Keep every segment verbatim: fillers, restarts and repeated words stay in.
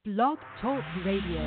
Blog Talk Radio.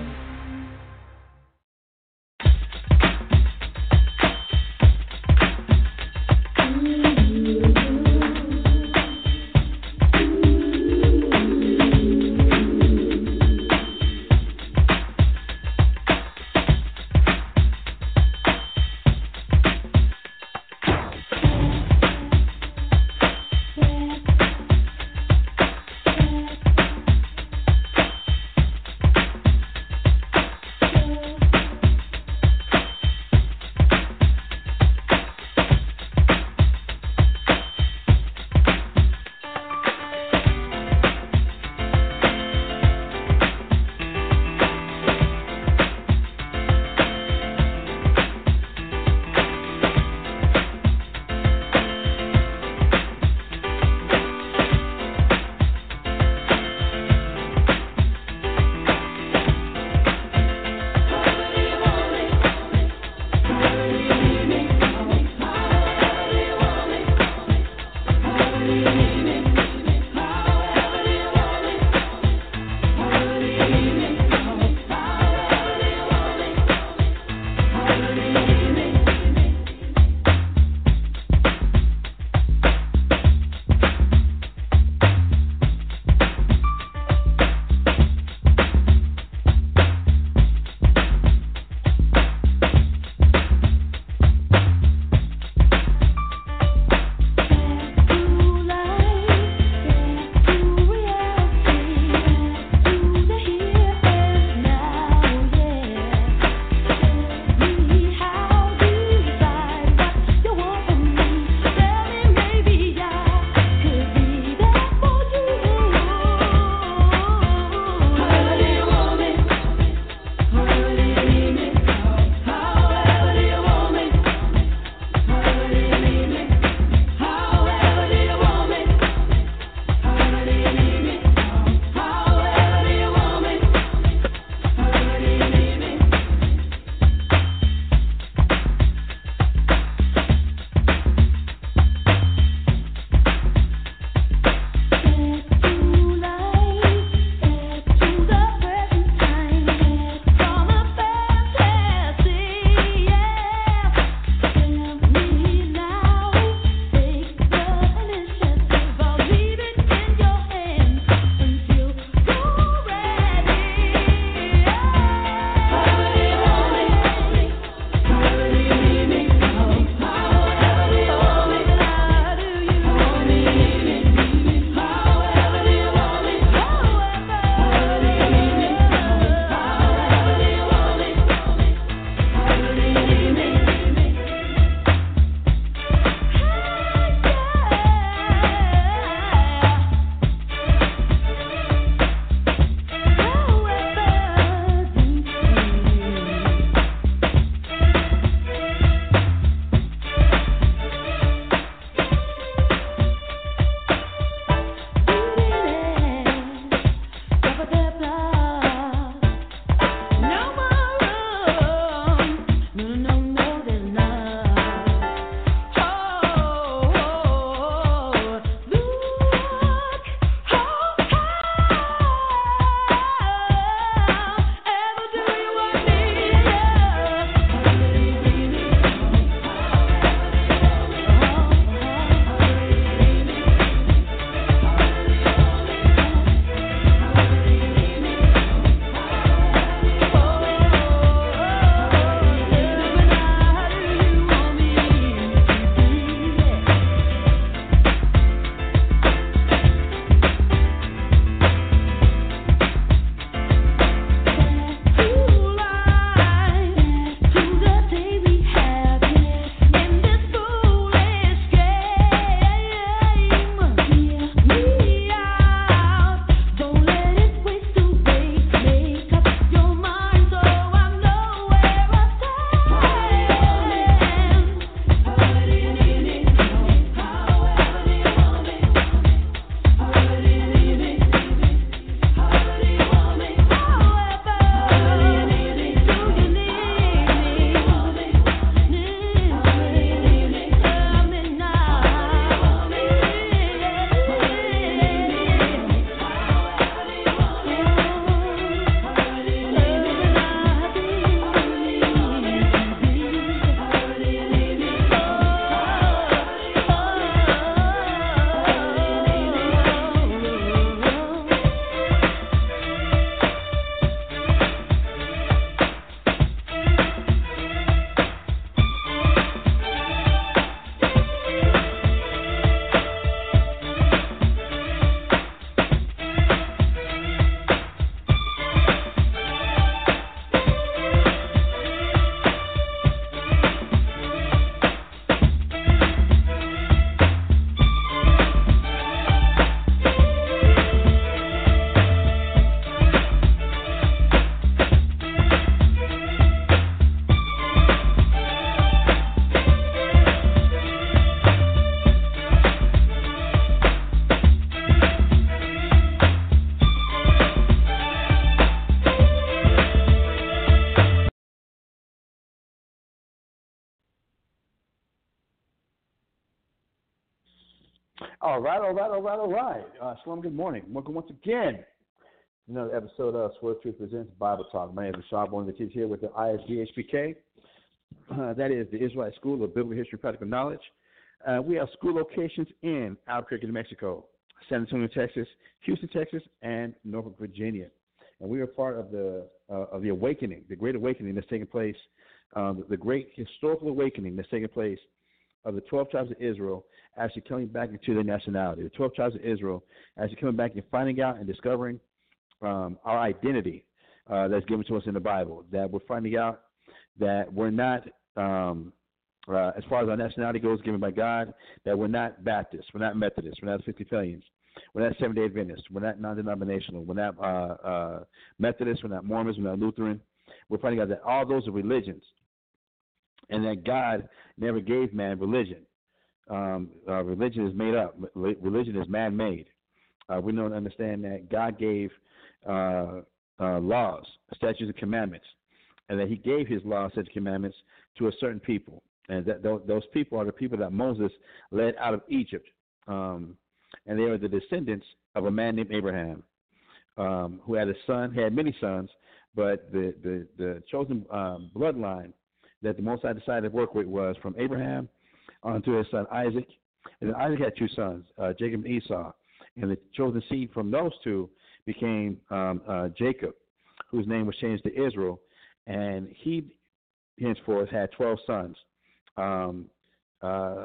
All right, all right, all right, all right. Uh, Shalom, good morning. Welcome once again to another episode of Sword Truth Presents Bible Talk. My name is Rashad, one of the teachers here with the I S B H P K. Uh, that is the Israelite School of Biblical History and Practical Knowledge. Uh, we have school locations in Albuquerque, New Mexico, San Antonio, Texas, Houston, Texas, and Norfolk, Virginia. And we are part of the uh, of the awakening, the great awakening that's taking place, um, the great historical awakening that's taking place of the twelve tribes of Israel actually coming back into their nationality. The twelve tribes of Israel actually coming back and finding out and discovering um, our identity uh, that's given to us in the Bible, that we're finding out that we're not, um, uh, as far as our nationality goes, given by God, that we're not Baptists, we're not Methodists, we're not Episcopalians, we're not Seventh-day Adventists, we're not non-denominational, we're not uh, uh, Methodists, we're not Mormons, we're not Lutheran. We're finding out that all those are religions, and that God never gave man religion. Um, uh, religion is made up. Religion is man-made. Uh, we know and understand that God gave uh, uh, laws, statutes, and commandments, and that he gave his laws, statutes, and commandments to a certain people. And that th- those people are the people that Moses led out of Egypt. Um, and they are the descendants of a man named Abraham, um, who had a son, had many sons, but the, the, the chosen um, bloodline that the Most High decided to work with was from Abraham onto his son Isaac. And then Isaac had two sons, uh, Jacob and Esau. And the chosen seed from those two became um, uh, Jacob, whose name was changed to Israel. And he henceforth had twelve sons, um, uh,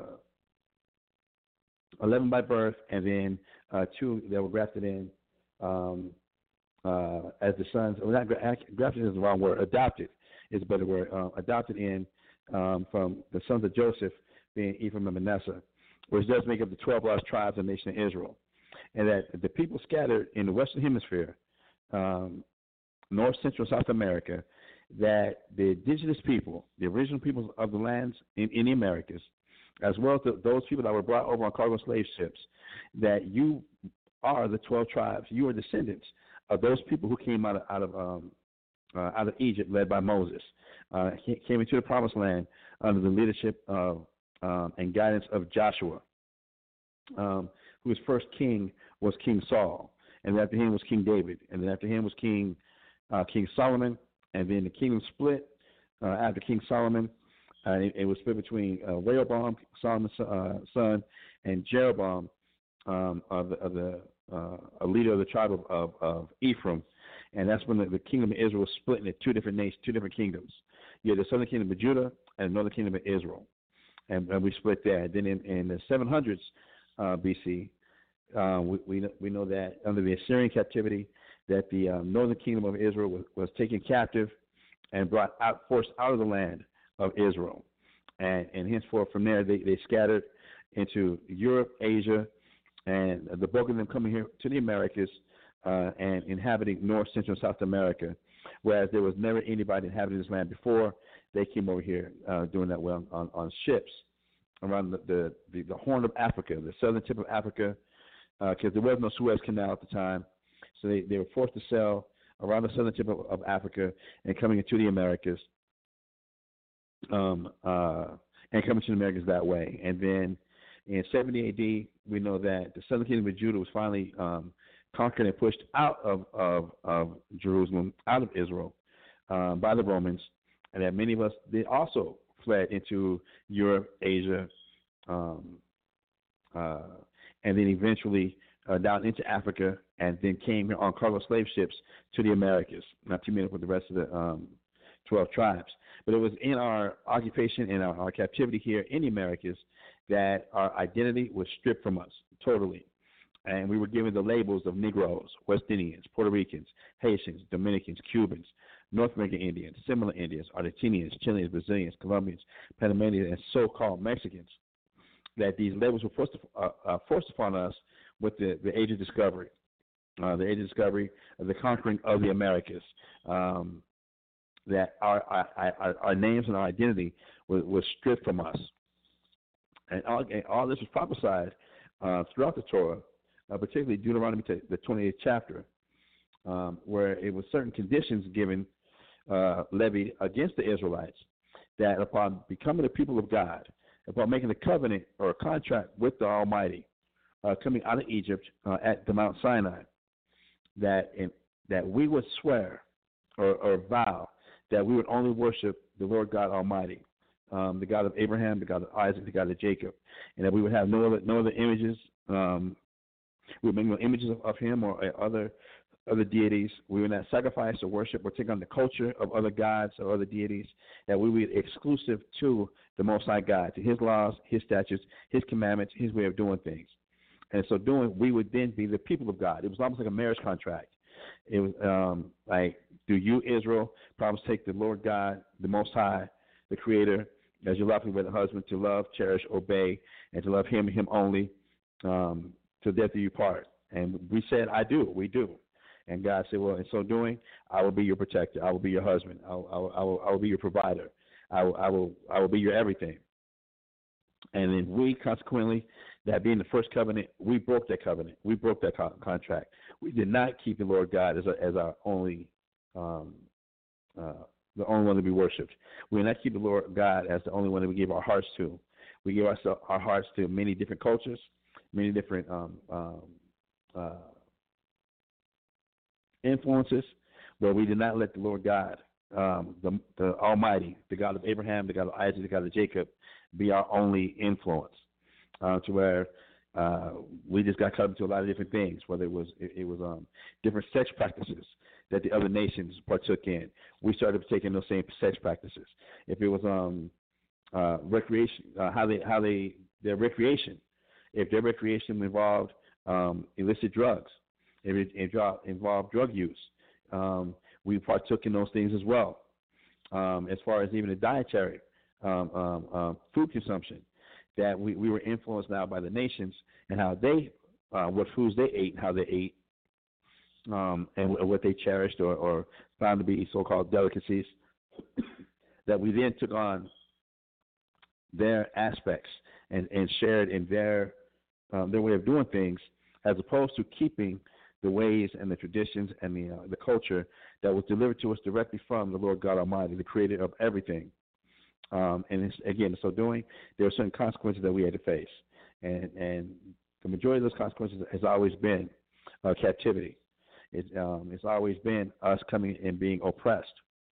eleven by birth, and then uh, two that were grafted in um, uh, as the sons. Well, not grafted is the wrong word. Adopted is a better word. Uh, adopted in um, from the sons of Joseph, being Ephraim and Manasseh, which does make up the twelve lost tribes of the nation of Israel. And that the people scattered in the Western Hemisphere, um, North, Central, South America, that the indigenous people, the original peoples of the lands in, in the Americas, as well as the, those people that were brought over on cargo slave ships, that you are the twelve tribes. You are descendants of those people who came out of, out of um, uh, out of Egypt, led by Moses, uh, came into the Promised Land under the leadership of um, and guidance of Joshua, um, whose first king was King Saul, and after him was King David, and then after him was King uh, King Solomon, and then the kingdom split uh, after King Solomon. Uh, it, it was split between uh, Rehoboam, Solomon's uh, son, and Jeroboam, um, of the, of the uh, a leader of the tribe of, of, of Ephraim, and that's when the, the kingdom of Israel was split into two different nations, two different kingdoms. You had the southern kingdom of Judah and the northern kingdom of Israel, and, and we split that. Then in, in the seven hundreds uh, B C, uh, we, we we know that under the Assyrian captivity, that the um, northern kingdom of Israel was, was taken captive and brought out, forced out of the land of Israel, and and henceforth from there they, they scattered into Europe, Asia, and the bulk of them coming here to the Americas uh, and inhabiting North, Central, and South America, whereas there was never anybody inhabiting this land before. They came over here uh, doing that well on, on ships around the, the, the, the Horn of Africa, the southern tip of Africa, because uh, there was no Suez Canal at the time. So they, they were forced to sail around the southern tip of, of Africa and coming into the Americas, um, uh, and coming to the Americas that way. And then in seventy A D, we know that the southern kingdom of Judah was finally um, conquered and pushed out of, of, of Jerusalem, out of Israel, um, by the Romans, and that many of us, they also fled into Europe, Asia, um, uh, and then eventually uh, down into Africa, and then came here on cargo slave ships to the Americas, not to meet up with the rest of the um, twelve tribes. But it was in our occupation, in our, our captivity here in the Americas, that our identity was stripped from us totally. And we were given the labels of Negroes, West Indians, Puerto Ricans, Haitians, Dominicans, Cubans, North American Indians, similar Indians, Argentinians, Chileans, Brazilians, Colombians, Panamanians, and so-called Mexicans, that these labels were forced, uh, uh, forced upon us with the, the Age of Discovery, uh, the Age of Discovery, uh, the conquering of the Americas, um, that our, our, our, our names and our identity was, was stripped from us. And all, and all this was prophesied uh, throughout the Torah, uh, particularly Deuteronomy, the twenty-eighth chapter, um, where it was certain conditions given, uh, levied against the Israelites, that upon becoming the people of God, upon making a covenant or a contract with the Almighty, uh, coming out of Egypt uh, at the Mount Sinai, that in, that we would swear or, or vow that we would only worship the Lord God Almighty, um, the God of Abraham, the God of Isaac, the God of Jacob, and that we would have no other no other images. Um, we would make no images of, of Him or uh, other other deities. We would not sacrifice or worship or take on the culture of other gods or other deities. That we would be exclusive to the Most High God, to His laws, His statutes, His commandments, His way of doing things. And so doing, we would then be the people of God. It was almost like a marriage contract. It was um, like, do you, Israel, promise to take the Lord God, the Most High, the Creator, as your lawfully wedded husband, to love, cherish, obey, and to love Him and Him only, um, to death do you part. And we said, I do. We do. And God said, well, in so doing, I will be your protector. I will be your husband. I will, I will, I will, I will be your provider. I will, I will, I will be your everything. And then we, consequently, that being the first covenant, we broke that covenant. We broke that co- contract. We did not keep the Lord God as, a, as our only, um, uh, the only one to be worshipped. We did not keep the Lord God as the only one that we gave our hearts to. We gave our, our hearts to many different cultures, many different um, um, uh, influences, but we did not let the Lord God, um, the, the Almighty, the God of Abraham, the God of Isaac, the God of Jacob, be our only influence. Uh, to where uh, we just got cut into a lot of different things, whether it was it, it was um, different sex practices that the other nations partook in. We started taking those same sex practices. If it was um, uh, recreation, uh, how they how they their recreation, if their recreation involved um, illicit drugs, if it involved drug use, um, we partook in those things as well. Um, as far as even the dietary um, um, um, food consumption. That we, we were influenced now by the nations and how they, uh, what foods they ate, how they ate, um, and what they cherished or, or found to be so-called delicacies, that we then took on their aspects and, and shared in their um, their way of doing things, as opposed to keeping the ways and the traditions and the uh, the culture that was delivered to us directly from the Lord God Almighty, the Creator of everything. Um, and it's, again, in so doing, there are certain consequences that we had to face. And, and the majority of those consequences has always been uh, captivity. It's, um, it's always been us coming and being oppressed.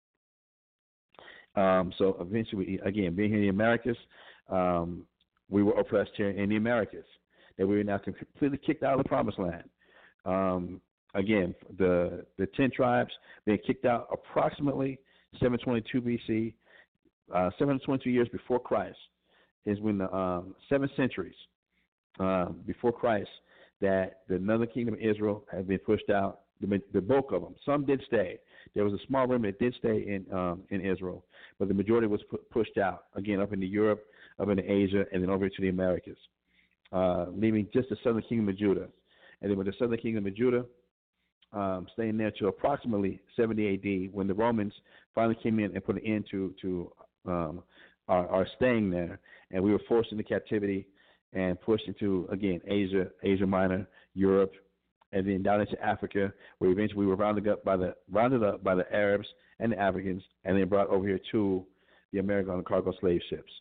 Um, so eventually, again, being here in the Americas, um, we were oppressed here in the Americas. That we were now completely kicked out of the Promised Land. Um, again, the the ten tribes being kicked out approximately seven twenty-two B C, Uh, seven hundred twenty-two years before Christ is when the um, seven centuries um, before Christ that the northern kingdom of Israel had been pushed out. The, the bulk of them, some did stay. There was a small remnant that did stay in um, in Israel, but the majority was pu- pushed out again up into Europe, up into Asia, and then over to the Americas, uh, leaving just the southern kingdom of Judah. And then with the southern kingdom of Judah um, staying there to approximately seventy A D, when the Romans finally came in and put an end to to Um, are, are staying there, and we were forced into captivity and pushed into, again, Asia, Asia Minor, Europe, and then down into Africa, where eventually we were rounded up by the rounded up by the Arabs and the Africans, and then brought over here to the American cargo slave ships.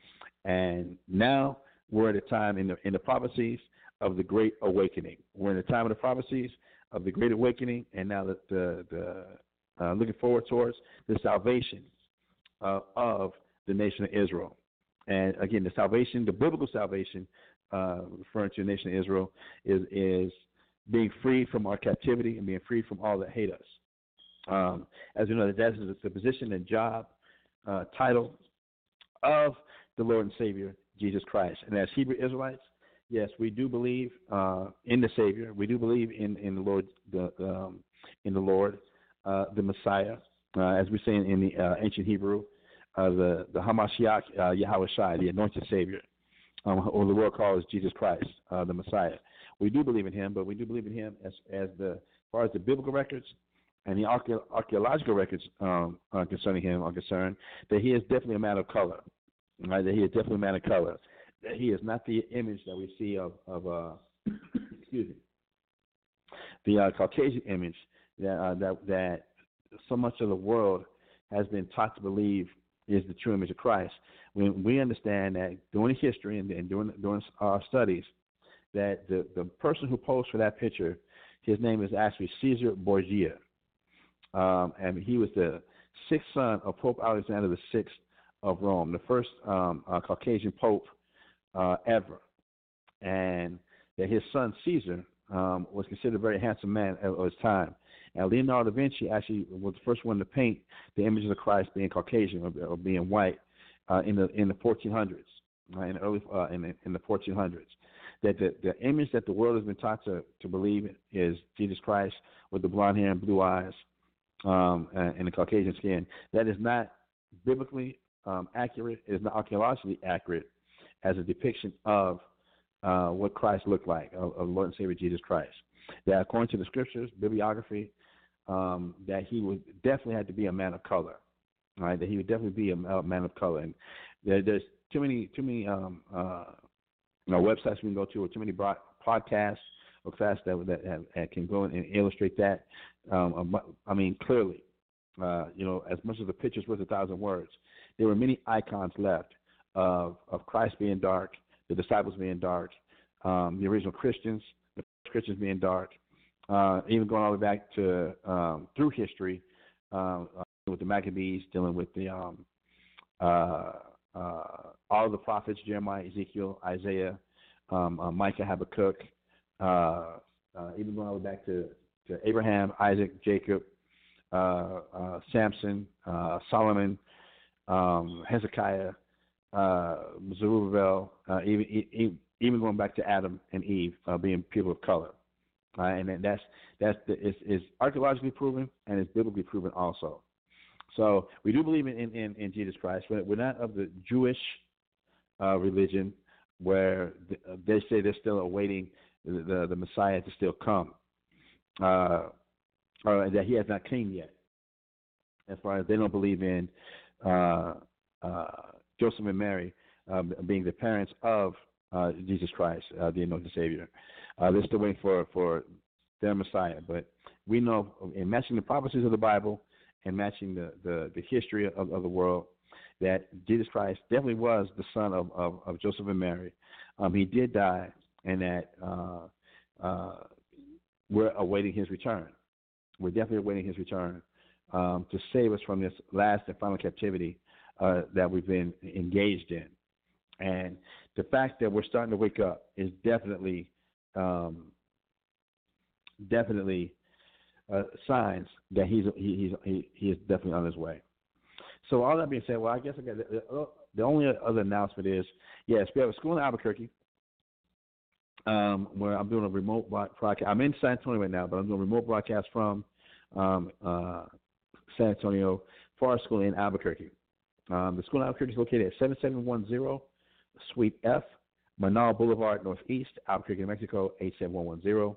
And now we're at a time in the in the prophecies of the Great Awakening. We're in the time of the prophecies of the Great Awakening, and now that the the uh, looking forward towards the salvation Uh, of the nation of Israel. And again, the salvation, the biblical salvation, uh, referring to the nation of Israel, is is being freed from our captivity and being freed from all that hate us. Um, as you know, that is the position and job, uh, title of the Lord and Savior, Jesus Christ. And as Hebrew Israelites, yes, we do believe uh, in the Savior. We do believe in, in the Lord, the um, in the Lord, uh, the Messiah. Uh, as we say in, in the uh, ancient Hebrew, uh, the the Hamashiach uh, Yahweh Shai, the anointed Savior, um, or the world calls Jesus Christ, uh, the Messiah. We do believe in Him, but we do believe in Him as as the as far as the biblical records and the archae- archaeological records um, uh, concerning Him are concerned, that He is definitely a man of color, right? That He is definitely a man of color. That He is not the image that we see of of uh, excuse me, the uh, Caucasian image that uh, that that. so much of the world has been taught to believe is the true image of Christ. When we understand that during history and, and during, during our studies, that the, the person who posed for that picture, his name is actually Caesar Borgia. Um, and he was the sixth son of Pope Alexander the Sixth of Rome, the first um, uh, Caucasian pope uh, ever. And that his son Caesar um, was considered a very handsome man of his time. And Leonardo da Vinci actually was the first one to paint the images of Christ being Caucasian or, or being white uh, in the in the fourteen hundreds, right, in the early uh, in the in the fourteen hundreds. That the, the image that the world has been taught to, to believe is Jesus Christ with the blonde hair and blue eyes um, and, and the Caucasian skin. That is not biblically um, accurate. It is not archaeologically accurate as a depiction of uh, what Christ looked like, of, of Lord and Savior Jesus Christ. That according to the scriptures, bibliography, um, that he would definitely had to be a man of color, right? That he would definitely be a, a man of color. And there, there's too many, too many um, uh, you know, websites we can go to, or too many broad, podcasts or classes that, that, that, that can go and illustrate that. Um, I mean, clearly, uh, you know, as much as the picture's worth a thousand words, there were many icons left of of Christ being dark, the disciples being dark, um, the original Christians, the first Christians being dark, uh, even going all the way back to um, through history um, uh, with the Maccabees, dealing with the um, uh, uh, all of the prophets, Jeremiah, Ezekiel, Isaiah, um, uh, Micah, Habakkuk, uh, uh, even going all the way back to, to Abraham, Isaac, Jacob, uh, uh, Samson, uh, Solomon, um, Hezekiah, uh, Zerubbabel, uh, even, even even going back to Adam and Eve uh, being people of color. Uh, and that's that's the, it's, it's archaeologically proven and it's biblically proven also. So we do believe in, in, in Jesus Christ. We're, we're not of the Jewish uh, religion where they say they're still awaiting the, the, the Messiah to still come, uh, or that he has not came yet. As far as they don't believe in uh, uh, Joseph and Mary uh, being the parents of uh, Jesus Christ, uh, the anointed Savior. Uh, they're still waiting for, for their Messiah. But we know in matching the prophecies of the Bible and matching the, the, the history of, of the world, that Jesus Christ definitely was the son of, of, of Joseph and Mary. Um, he did die, and that uh, uh, we're awaiting his return. We're definitely awaiting his return um, to save us from this last and final captivity uh, that we've been engaged in. And the fact that we're starting to wake up is definitely, um, definitely Uh, signs that he's he, he's he, he is definitely on his way. So all that being said, well, I guess I got the, the, the only other announcement is yes, we have a school in Albuquerque um, where I'm doing a remote broadcast. I'm in San Antonio right now, but I'm doing a remote broadcast from um, uh, San Antonio for our school in Albuquerque. Um, the school in Albuquerque is located at seventy-seven ten Suite F, Manal Boulevard Northeast, Albuquerque, New Mexico eight seven one one zero.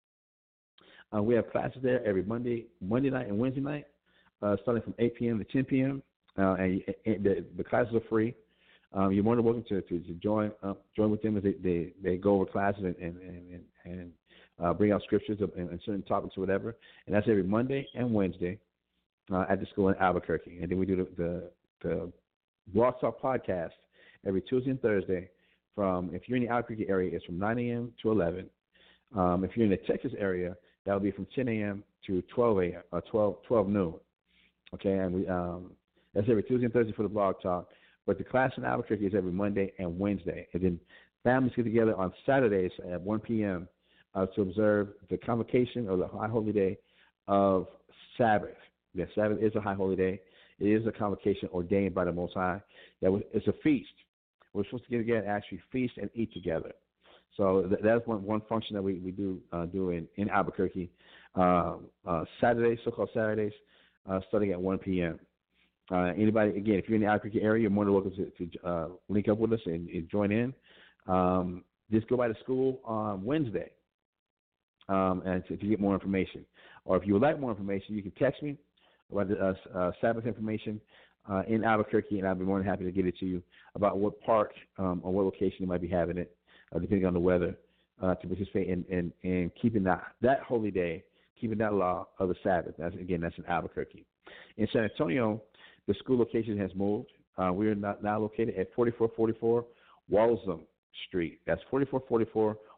Uh, we have classes there every Monday, Monday night and Wednesday night, uh, starting from eight p.m. to ten p.m. Uh, and, and the, the classes are free. Um, you're more than welcome to, to, to join uh, join with them as they, they, they go over classes and and and, and uh, bring out scriptures and, and certain topics or whatever. And that's every Monday and Wednesday uh, at the school in Albuquerque. And then we do the the, the Blog Talk podcast every Tuesday and Thursday. From if you're in the Albuquerque area, it's from nine a.m. to eleven. Um, if you're in the Texas area, that will be from ten a.m. to twelve a.m. or twelve, twelve noon. Okay, and we um, that's every Tuesday and Thursday for the Blog Talk. But the class in Albuquerque is every Monday and Wednesday. And then families get together on Saturdays at one p.m. Uh, to observe the convocation or the high holy day of Sabbath. Yes, Sabbath is a high holy day. It is a convocation ordained by the Most High. That was, it's a feast. We're supposed to get together and actually feast and eat together. So th- that's one, one function that we, we do uh, do in, in Albuquerque. Uh, uh, Saturdays, so-called Saturdays, uh, starting at one p.m. Uh, anybody, again, if you're in the Albuquerque area, you're more than welcome to, to uh, link up with us and, and join in. Um, just go by the school on Wednesday um, and to, to get more information. Or if you would like more information, you can text me about the uh, uh, Sabbath information uh, in Albuquerque, and I'll be more than happy to get it to you about what park um, or what location you might be having it. Uh, depending on the weather, uh, to participate in, in, in keeping that, that holy day, keeping that law of the Sabbath. That's, again, that's in Albuquerque. In San Antonio, the school location has moved. Uh, we are not, now located at forty-four forty-four Walzem Street. That's forty-four forty-four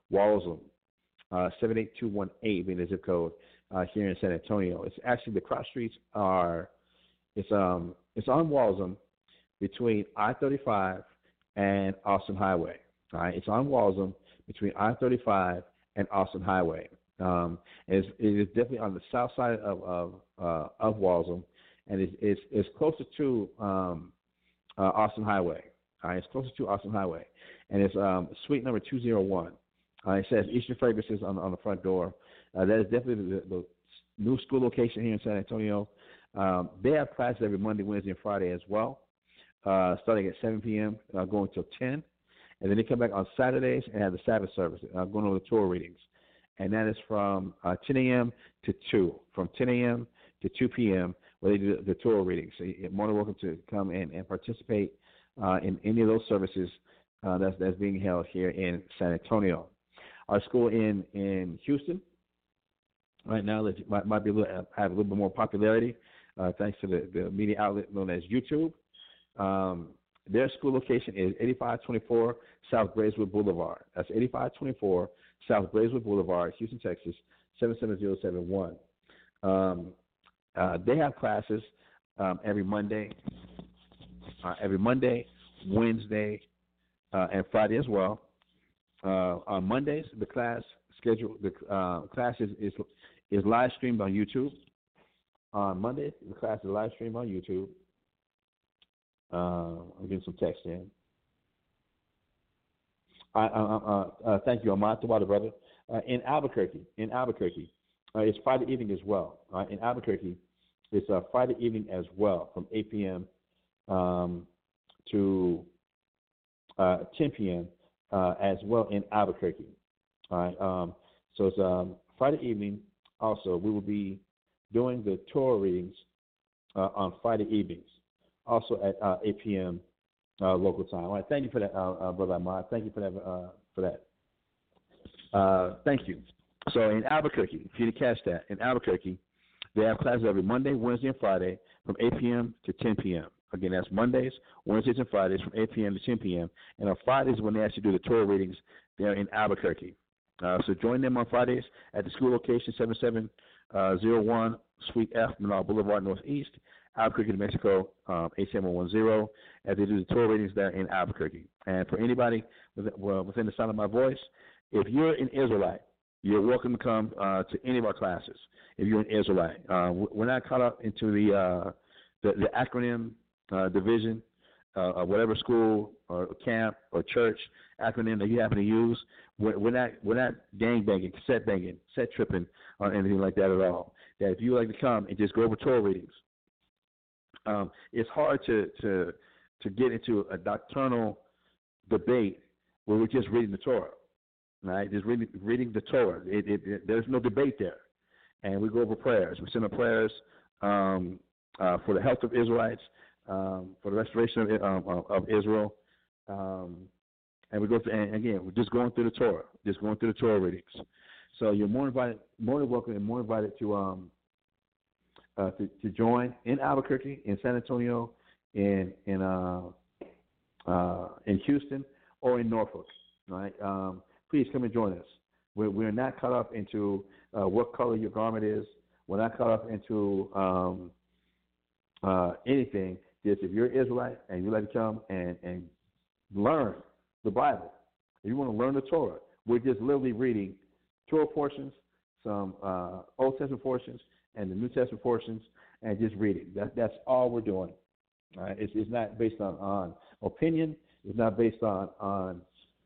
Walzem, uh, seven eight two one eight being the zip code uh, here in San Antonio. It's actually the cross streets are it's um it's on Walzem between I thirty-five and Austin Highway. All right, it's on Walzem between I thirty-five and Austin Highway. Um, it's, it is definitely on the south side of of, uh, of Walzem, and it's, it's it's closer to um, uh, Austin Highway. All right, it's closer to Austin Highway, and it's um, suite number two oh one. Uh, it says Eastern Fragrances on on the front door. Uh, that is definitely the, the new school location here in San Antonio. Um, they have classes every Monday, Wednesday, and Friday as well, uh, starting at seven p.m. Uh, going till ten, and then they come back on Saturdays and have the Sabbath service, uh, going over the Torah readings, and that is from uh, ten a.m. to two, from ten a.m. to two p.m. where they do the, the Torah readings. So you're more than welcome to come in and participate uh, in any of those services uh, that's that's being held here in San Antonio. Our school in in Houston right now that might, might be a little, have a little bit more popularity uh, thanks to the, the media outlet known as YouTube. Um, their school location is eighty-five twenty-four South Braeswood Boulevard. That's eighty-five twenty-four South Braeswood Boulevard, Houston, Texas, seven seven zero seven one. Um, uh, they have classes um, every Monday, uh, every Monday, Wednesday, uh, and Friday as well. Uh, on Mondays, the class schedule, the uh, class is, is is live streamed on YouTube. On Mondays, the class is live streamed on YouTube. Uh, I'm getting some text in. I, I, uh, uh, thank you, Ahmad Tawada, brother. Uh, in Albuquerque, in Albuquerque, uh, it's Friday evening as well. Uh, in Albuquerque, it's uh, Friday evening as well, from eight p.m. Um, to uh, ten p.m. Uh, as well in Albuquerque. All right. Um, so it's um, Friday evening. Also, we will be doing the Torah readings uh, on Friday evenings, also at uh, eight p.m. Uh, local time. All right. Thank you for that, uh, uh, Brother Ahmad. Thank you for that. Uh, for that. Uh, thank you. So in Albuquerque, if you didn't catch that, in Albuquerque, they have classes every Monday, Wednesday, and Friday from eight p.m. to ten p.m. Again, that's Mondays, Wednesdays, and Fridays from eight p.m. to ten p.m. And on Fridays when they actually do the Torah readings, they're in Albuquerque. Uh, so join them on Fridays at the school location, seven seven zero one Suite F, Menard Boulevard, Northeast, Albuquerque, New Mexico, um, eight seven one zero, as they do the Torah readings there in Albuquerque. And for anybody within the sound of my voice, if you're an Israelite, you're welcome to come uh, to any of our classes if you're an Israelite. Uh, we're not caught up into the, uh, the, the acronym Uh, division, uh, or whatever school or camp or church acronym that you happen to use. We're, we're not we're not gang banging, cassette banging, set tripping, or anything like that at all. That if you would like to come and just go over Torah readings, um, it's hard to to to get into a doctrinal debate where we're just reading the Torah, right? Just reading reading the Torah. It, it, it, there's no debate there, and we go over prayers. We send up prayers um, uh, for the health of Israelites. Um, for the restoration of, um, of Israel, um, and we go through, and again, we're just going through the Torah, just going through the Torah readings. So you're more invited, more than welcome, and more invited to um uh, to, to join in Albuquerque, in San Antonio, in in uh, uh, in Houston, or in Norfolk. Right? Um, please come and join us. We're we're not caught up into uh, what color your garment is. We're not caught up into um, uh, anything. Just if you're an Israelite and you like to come and, and learn the Bible, if you want to learn the Torah, we're just literally reading Torah portions, some uh, Old Testament portions, and the New Testament portions, and just reading. That, that's all we're doing. All right? It's, it's not based on, on opinion. It's not based on, on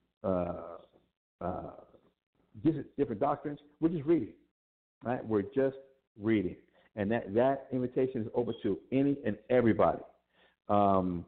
uh, uh, different, different doctrines. We're just reading. Right? We're just reading. And that, that invitation is open to any and everybody. Um,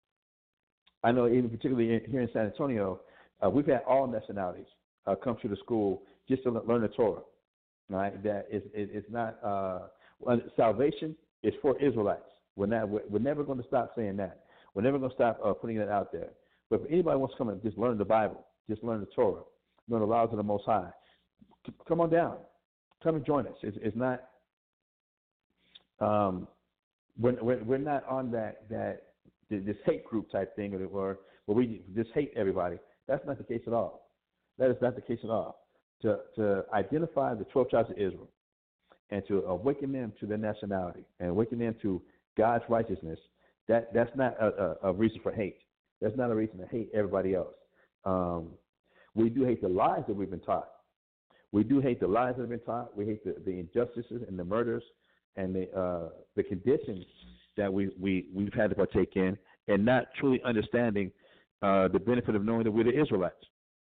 I know even particularly here in San Antonio, uh, we've had all nationalities uh, come to the school just to learn the Torah. Right? That is, it, it's not uh, well, salvation is for Israelites. We're not. We're, we're never going to stop saying that. We're never going to stop uh, putting that out there. But if anybody wants to come and just learn the Bible, just learn the Torah, learn the laws of the Most High, come on down, come and join us. It's, it's not. Um, We're, we're, we're not on that, that this hate group type thing, or where we just hate everybody. That's not the case at all. That is not the case at all. To, to identify the twelve tribes of Israel and to awaken them to their nationality and awaken them to God's righteousness, that, that's not a, a, a reason for hate. That's not a reason to hate everybody else. Um, we do hate the lies that we've been taught. We do hate the lies that have been taught. We hate the, the injustices and the murders and the uh, the conditions that we, we, we've had to partake in, and not truly understanding uh, the benefit of knowing that we're the Israelites.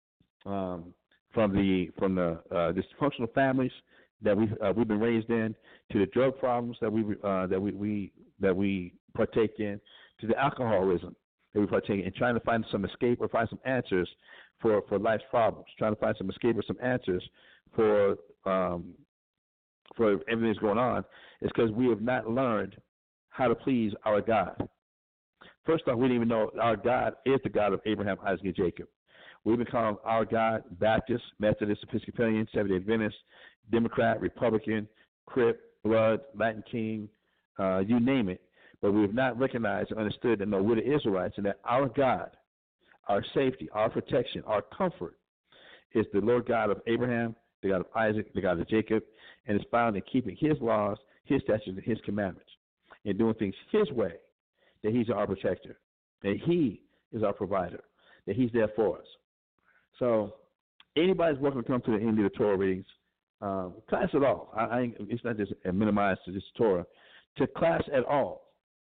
Um, from the from the uh, dysfunctional families that we've uh, we've been raised in, to the drug problems that we uh, that we, we that we partake in, to the alcoholism that we partake in, and trying to find some escape or find some answers for, for life's problems, trying to find some escape or some answers for um, for everything that's going on, is because we have not learned how to please our God. First off, we didn't even know our God is the God of Abraham, Isaac, and Jacob. We've been calling our God Baptist, Methodist, Episcopalian, Seventh-day Adventist, Democrat, Republican, Crip, Blood, Latin King, uh, you name it. But we have not recognized and understood that no, we're the Israelites, and that our God, our safety, our protection, our comfort is the Lord God of Abraham, the God of Isaac, the God of Jacob, and is found in keeping his laws, his statutes, and his commandments, and doing things his way, that he's our protector, that he is our provider, that he's there for us. So anybody's welcome to come to the end of the Torah readings, um, class at all. I, I, it's not just minimized to just Torah, to class at all.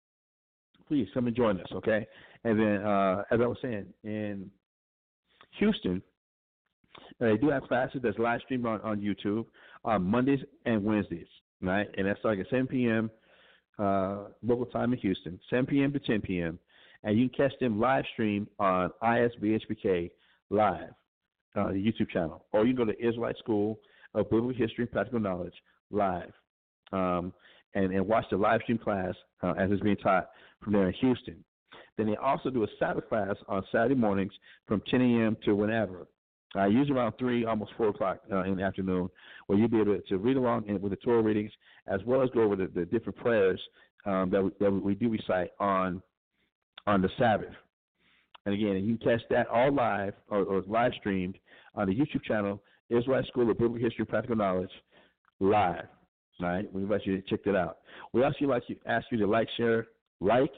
Please come and join us, okay? And then, uh, as I was saying, in Houston, uh, they do have classes that's live streamed on, on YouTube on Mondays and Wednesdays, right? And that's starting at seven p.m. Uh, local time in Houston, seven p.m. to ten p.m. And you can catch them live streamed on I S B H P K Live, uh, the YouTube channel. Or you can go to Israelite School of Biblical History and Practical Knowledge live, um, and, and watch the live stream class uh, as it's being taught from there in Houston. Then they also do a Sabbath class on Saturday mornings from ten a.m. to whenever. Uh, usually around three, almost four o'clock uh, in the afternoon, where you'll be able to read along in, with the Torah readings, as well as go over the, the different prayers um, that, we, that we do recite on on the Sabbath. And again, you can catch that all live or, or live streamed on the YouTube channel, Israelite School of Biblical History and Practical Knowledge, live. All right, we invite you to check that out. We also like to ask you to like, share, like,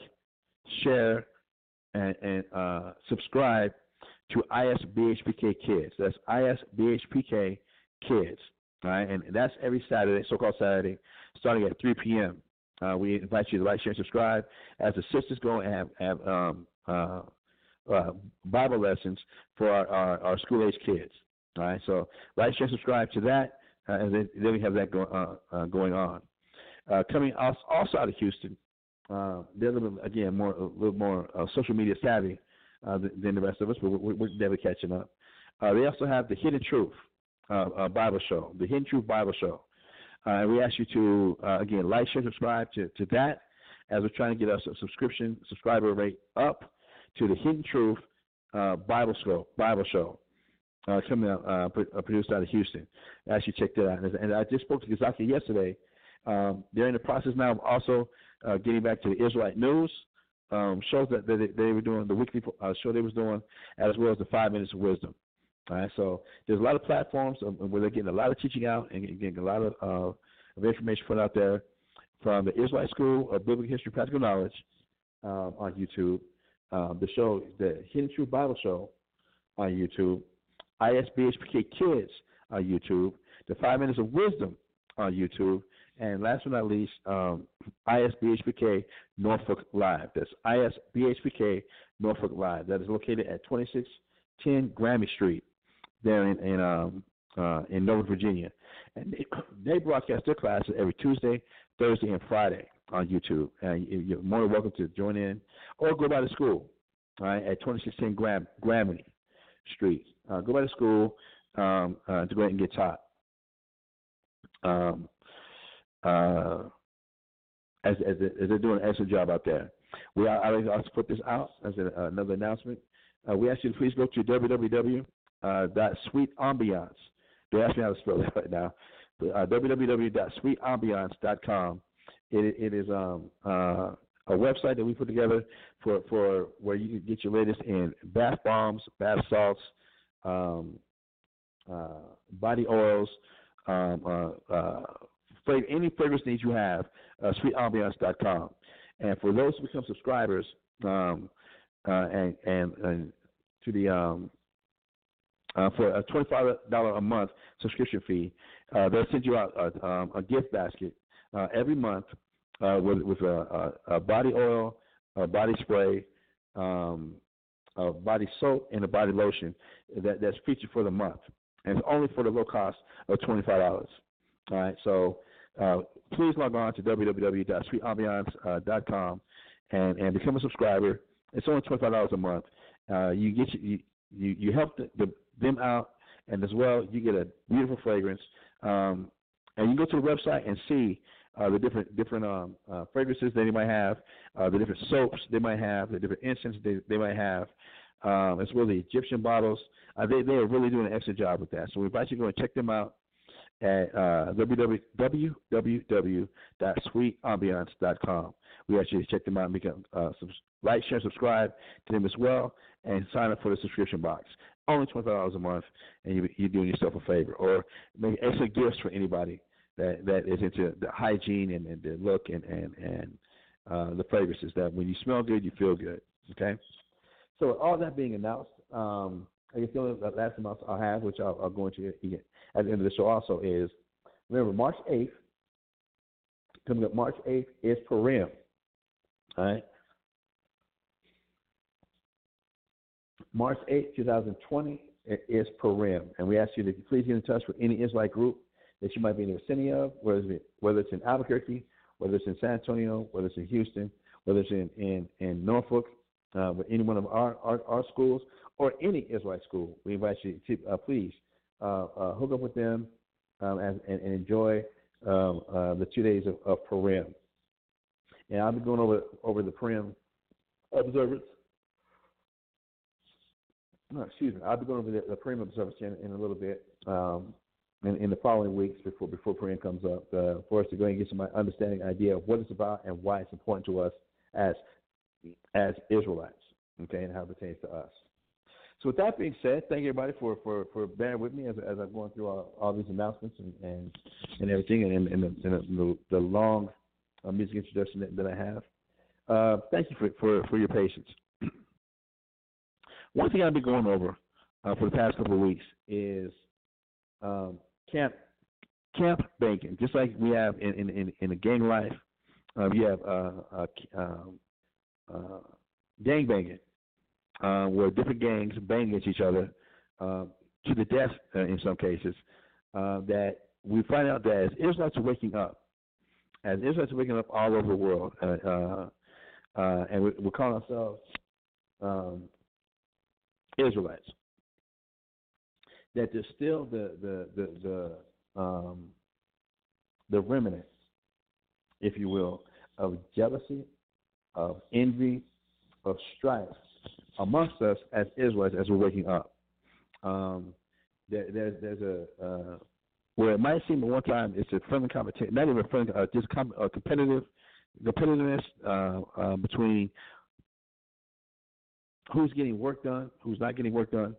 share, and, and uh, subscribe to I S B H P K Kids. That's I S B H P K Kids. All right, and that's every Saturday, so-called Saturday, starting at three p.m. Uh, we invite you to like, share, and subscribe as the sisters go and have, have um, uh, uh, Bible lessons for our, our, our school-age kids. All right, so like, share, subscribe to that, uh, and then, then we have that go, uh, uh, going on. Uh, coming also, also out of Houston, uh, they're a little, again, more a little more uh, social media savvy uh, than the rest of us, but we're, we're definitely catching up. Uh, they also have the Hidden Truth uh, uh, Bible Show, the Hidden Truth Bible Show. Uh, and we ask you to, uh, again, like, share, subscribe to, to that as we're trying to get our subscription, subscriber rate up to the Hidden Truth uh, Bible Show, Bible Show uh, coming out, uh, produced out of Houston. I actually checked that out. And I just spoke to Gazaki yesterday. Um, they're in the process now of also uh, getting back to the Israelite News um, shows that they, they were doing, the weekly uh, show they was doing, as well as the Five Minutes of Wisdom. All right, so there's a lot of platforms where they're getting a lot of teaching out and getting a lot of, uh, of information put out there from the Israelite School of Biblical History and Practical Knowledge um, on YouTube, um, the show, the Hidden Truth Bible Show on YouTube, I S B H P K Kids on YouTube, the Five Minutes of Wisdom on YouTube, and last but not least, um, I S B H P K Norfolk Live. That's I S B H P K Norfolk Live. That is located at twenty-six ten Grammy Street there in in, um, uh, in Norfolk, Virginia. And they, they broadcast their classes every Tuesday, Thursday, and Friday on YouTube. And you're more than welcome to join in or go by the school, all right, at twenty-six ten Gram, Grammy Street. Uh, go by the school um, uh, to go ahead and get taught. Um, uh, as, as, as they're doing an excellent job out there. We are, I also put this out as a, uh, another announcement. Uh, we ask you to please go to w w w dot sweet ambiance. Don't ask me how to spell that right now. But, uh, w w w dot sweet ambiance dot com. It, it is um, uh, a website that we put together for, for where you can get your latest in bath bombs, bath salts, um, uh, body oils, um, uh, uh, flavor, any fragrance needs you have, uh, sweet ambiance dot com. And for those who become subscribers um, uh, and, and, and to the um, uh, for a twenty-five dollars a month subscription fee, uh, they'll send you out a, um, a gift basket uh, every month uh, with, with a, a, a body oil, a body spray, um, a body soap, and a body lotion that, that's featured for the month. And it's only for the low cost of twenty-five dollars. All right, so uh, please log on to w w w dot sweet ambiance dot com and, and become a subscriber. It's only twenty-five dollars a month. Uh, you get you you, you help the, the, them out, and as well you get a beautiful fragrance. Um, and you go to the website and see uh, the different different um, uh, fragrances that they might have, uh, the different soaps they might have, the different incense they, they might have, um, as well as the Egyptian bottles. Uh, they they are really doing an excellent job with that. So we invite you to go and check them out at uh, w w w dot sweet ambiance dot com. We actually check them out and become uh, sub- like, share, subscribe to them as well, and sign up for the subscription box. Only twenty-five dollars a month, and you, you're doing yourself a favor. Or maybe extra gifts for anybody that, that is into the hygiene and, and the look and, and, and uh, the fragrances that when you smell good, you feel good. Okay? So with all that being announced, um, I guess the only last announcement I'll have, which I'll, I'll go into at the end of the show also, is remember March eighth, coming up March eighth is Purim. All right? March eighth, twenty twenty is Purim. And we ask you to please get in touch with any Israelite group that you might be in the vicinity of, whether it's, whether it's in Albuquerque, whether it's in San Antonio, whether it's in Houston, whether it's in, in, in Norfolk, uh, with any one of our, our, our schools, or any Israelite school. We invite you to uh, please uh, uh, hook up with them um, and, and enjoy um, uh, the two days of, of Purim. And I'll be going over over the Purim observance. No, excuse me. I'll be going over the, the Purim observance in, in a little bit, um, in, in the following weeks before before Purim comes up, uh, for us to go and get some understanding idea of what it's about and why it's important to us as as Israelites, okay, and how it pertains to us. So with that being said, thank you everybody for, for, for bearing with me as, as I'm going through all, all these announcements and, and, and everything, and, and, the, and the, the long uh, music introduction that, that I have. Uh, thank you for, for, for your patience. One thing I've been going over uh, for the past couple of weeks is um, camp camp banking. Just like we have in in, in, in a gang life, uh, you have uh, uh, um, uh, gang banging. Uh, where different gangs bang against each other uh, to the death uh, in some cases, uh, that we find out that as Israelites are waking up, as Israelites are waking up all over the world, uh, uh, uh, and we, we call ourselves um, Israelites, that there's still the the the the, um, the remnants, if you will, of jealousy, of envy, of strife amongst us as Israelites as we're waking up. Um, there, there's there's a uh, where it might seem at one time it's a friendly competition, not even a friendly, uh, just com- uh, competitive competitiveness uh, uh, between who's getting work done, who's not getting work done.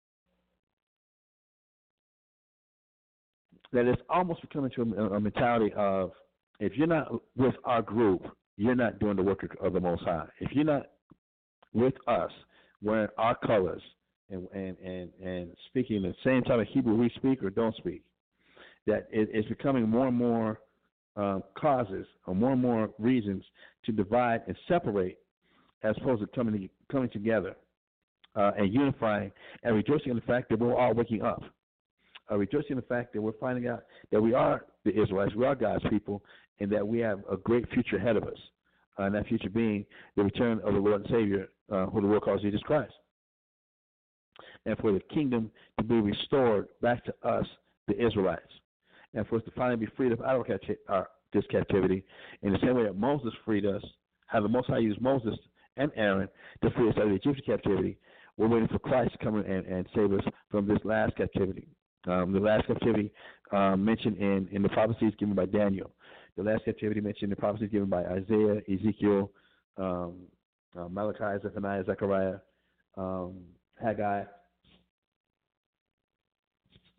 That it's almost becoming to a, a mentality of if you're not with our group, you're not doing the work of the Most High. If you're not with us, wearing our colors and and, and, and speaking the same type of Hebrew we speak or don't speak, that it, it's becoming more and more um, causes or more and more reasons to divide and separate as opposed to coming coming together uh, and unifying and rejoicing in the fact that we're all waking up. Uh, rejoicing in the fact that we're finding out that we are the Israelites, we are God's people, and that we have a great future ahead of us. Uh, and that future being the return of the Lord and Savior, uh, who the world calls Jesus Christ. And for the kingdom to be restored back to us, the Israelites. And for us to finally be freed of our, our, this captivity in the same way that Moses freed us, how the Most High used Moses and Aaron to free us out of the Egyptian captivity. We're waiting for Christ to come and, and save us from this last captivity. Um, the last captivity um, mentioned in, in the prophecies given by Daniel. The last captivity mentioned in the prophecies given by Isaiah, Ezekiel, um, uh, Malachi, Zephaniah, Zechariah, um, Haggai,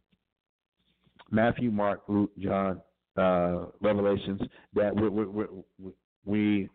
Matthew, Mark, Luke, John, uh, Revelations, that we we we we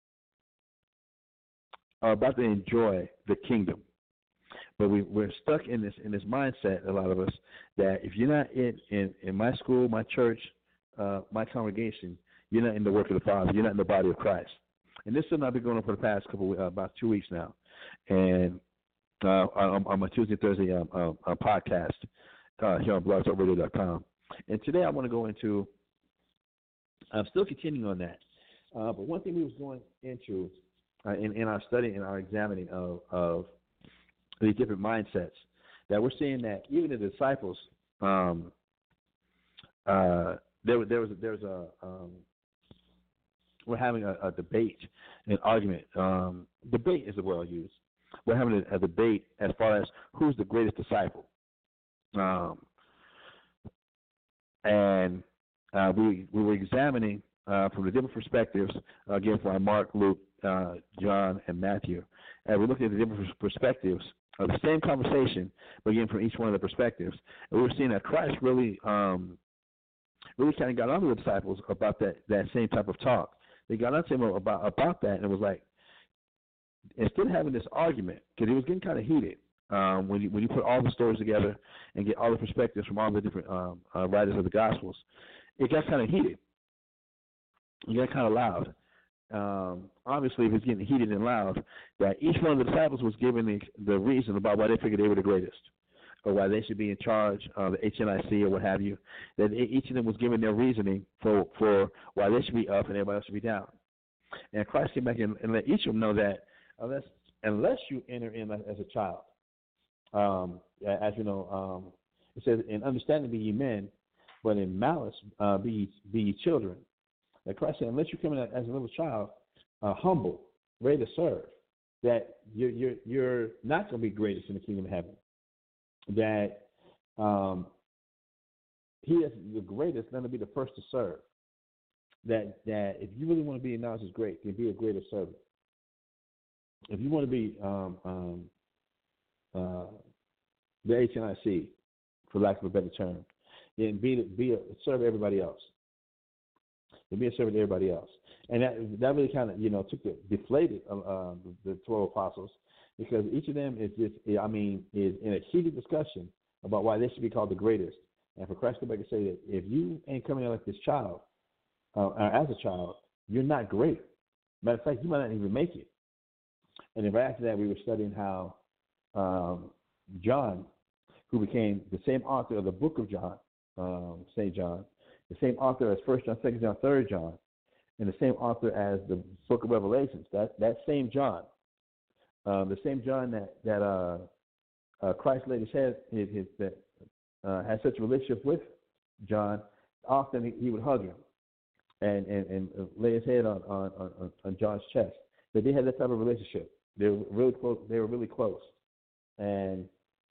are about to enjoy the kingdom. But we, we're stuck in this in this mindset, a lot of us, that if you're not in, in, in my school, my church, uh, my congregation, you're not in the work of the Father. You're not in the body of Christ. And this is something I've been going on for the past couple, uh, about two weeks now. And uh, on, on my Tuesday, Thursday um, um, uh, podcast uh, here on blog talk radio dot com. And today I want to go into, I'm still continuing on that. Uh, but one thing we was going into uh, in, in our study, in our examining of, of these different mindsets, that we're seeing that even the disciples, um, uh, there, there was there was a um, we're having a, a debate, an argument. Um, debate is the word I use. We're having a, a debate as far as who's the greatest disciple, um, and uh, we we were examining uh, from the different perspectives, uh, again from Mark, Luke, uh, John, and Matthew, and we looked at the different perspectives of the same conversation, but again from each one of the perspectives, and we were seeing that Christ really, um, really kind of got on to the disciples about that, that same type of talk. They got on to him about about that, and it was like, instead of having this argument, because it was getting kind of heated um, when you when you put all the stories together and get all the perspectives from all the different um, uh, writers of the Gospels, it got kind of heated. It got kind of loud. Um, obviously, if it's getting heated and loud, that each one of the disciples was given the, the reason about why they figured they were the greatest, or why they should be in charge of the H N I C or what have you. That each of them was given their reasoning for, for why they should be up and everybody else should be down. And Christ came back and, and let each of them know that unless unless you enter in as a child, um, as you know, um, it says, in understanding be ye men, but in malice uh, be, ye, be ye children. That Christ said, unless you come in as a little child, uh, humble, ready to serve, that you're, you're, you're not going to be greatest in the kingdom of heaven. That um, he is the greatest, going to be the first to serve. That that if you really want to be acknowledged as great, then be a greater servant. If you want to be um, um, uh, the H N I C, for lack of a better term, then be be a, serve everybody else. To be a servant to everybody else, and that that really kind of you know took the deflated uh, uh, the, the twelve apostles, because each of them is just I mean is in a heated discussion about why they should be called the greatest. And for Christ to come back and say that if you ain't coming out like this child, uh, as a child, you're not great. Matter of fact, you might not even make it. And then right after that, we were studying how um, John, who became the same author of the book of John, um, Saint John, the same author as First John, Second John, Third John, and the same author as the Book of Revelations. That that same John, um, the same John that that uh, uh, Christ laid his head, his, his that uh, had such a relationship with John. Often he, he would hug him and and, and lay his head on, on on on John's chest. But they had that type of relationship. They were really close. They were really close, and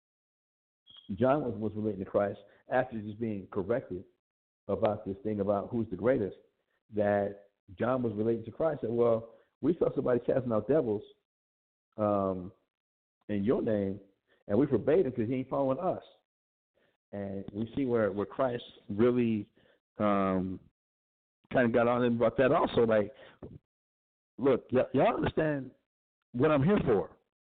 John was, was relating to Christ after just being corrected about this thing about who's the greatest, that John was relating to Christ. And well, we saw somebody casting out devils um, in your name, and we forbade him because he ain't following us. And we see where, where Christ really um, kind of got on him about that also. Like, look, y- y'all understand what I'm here for.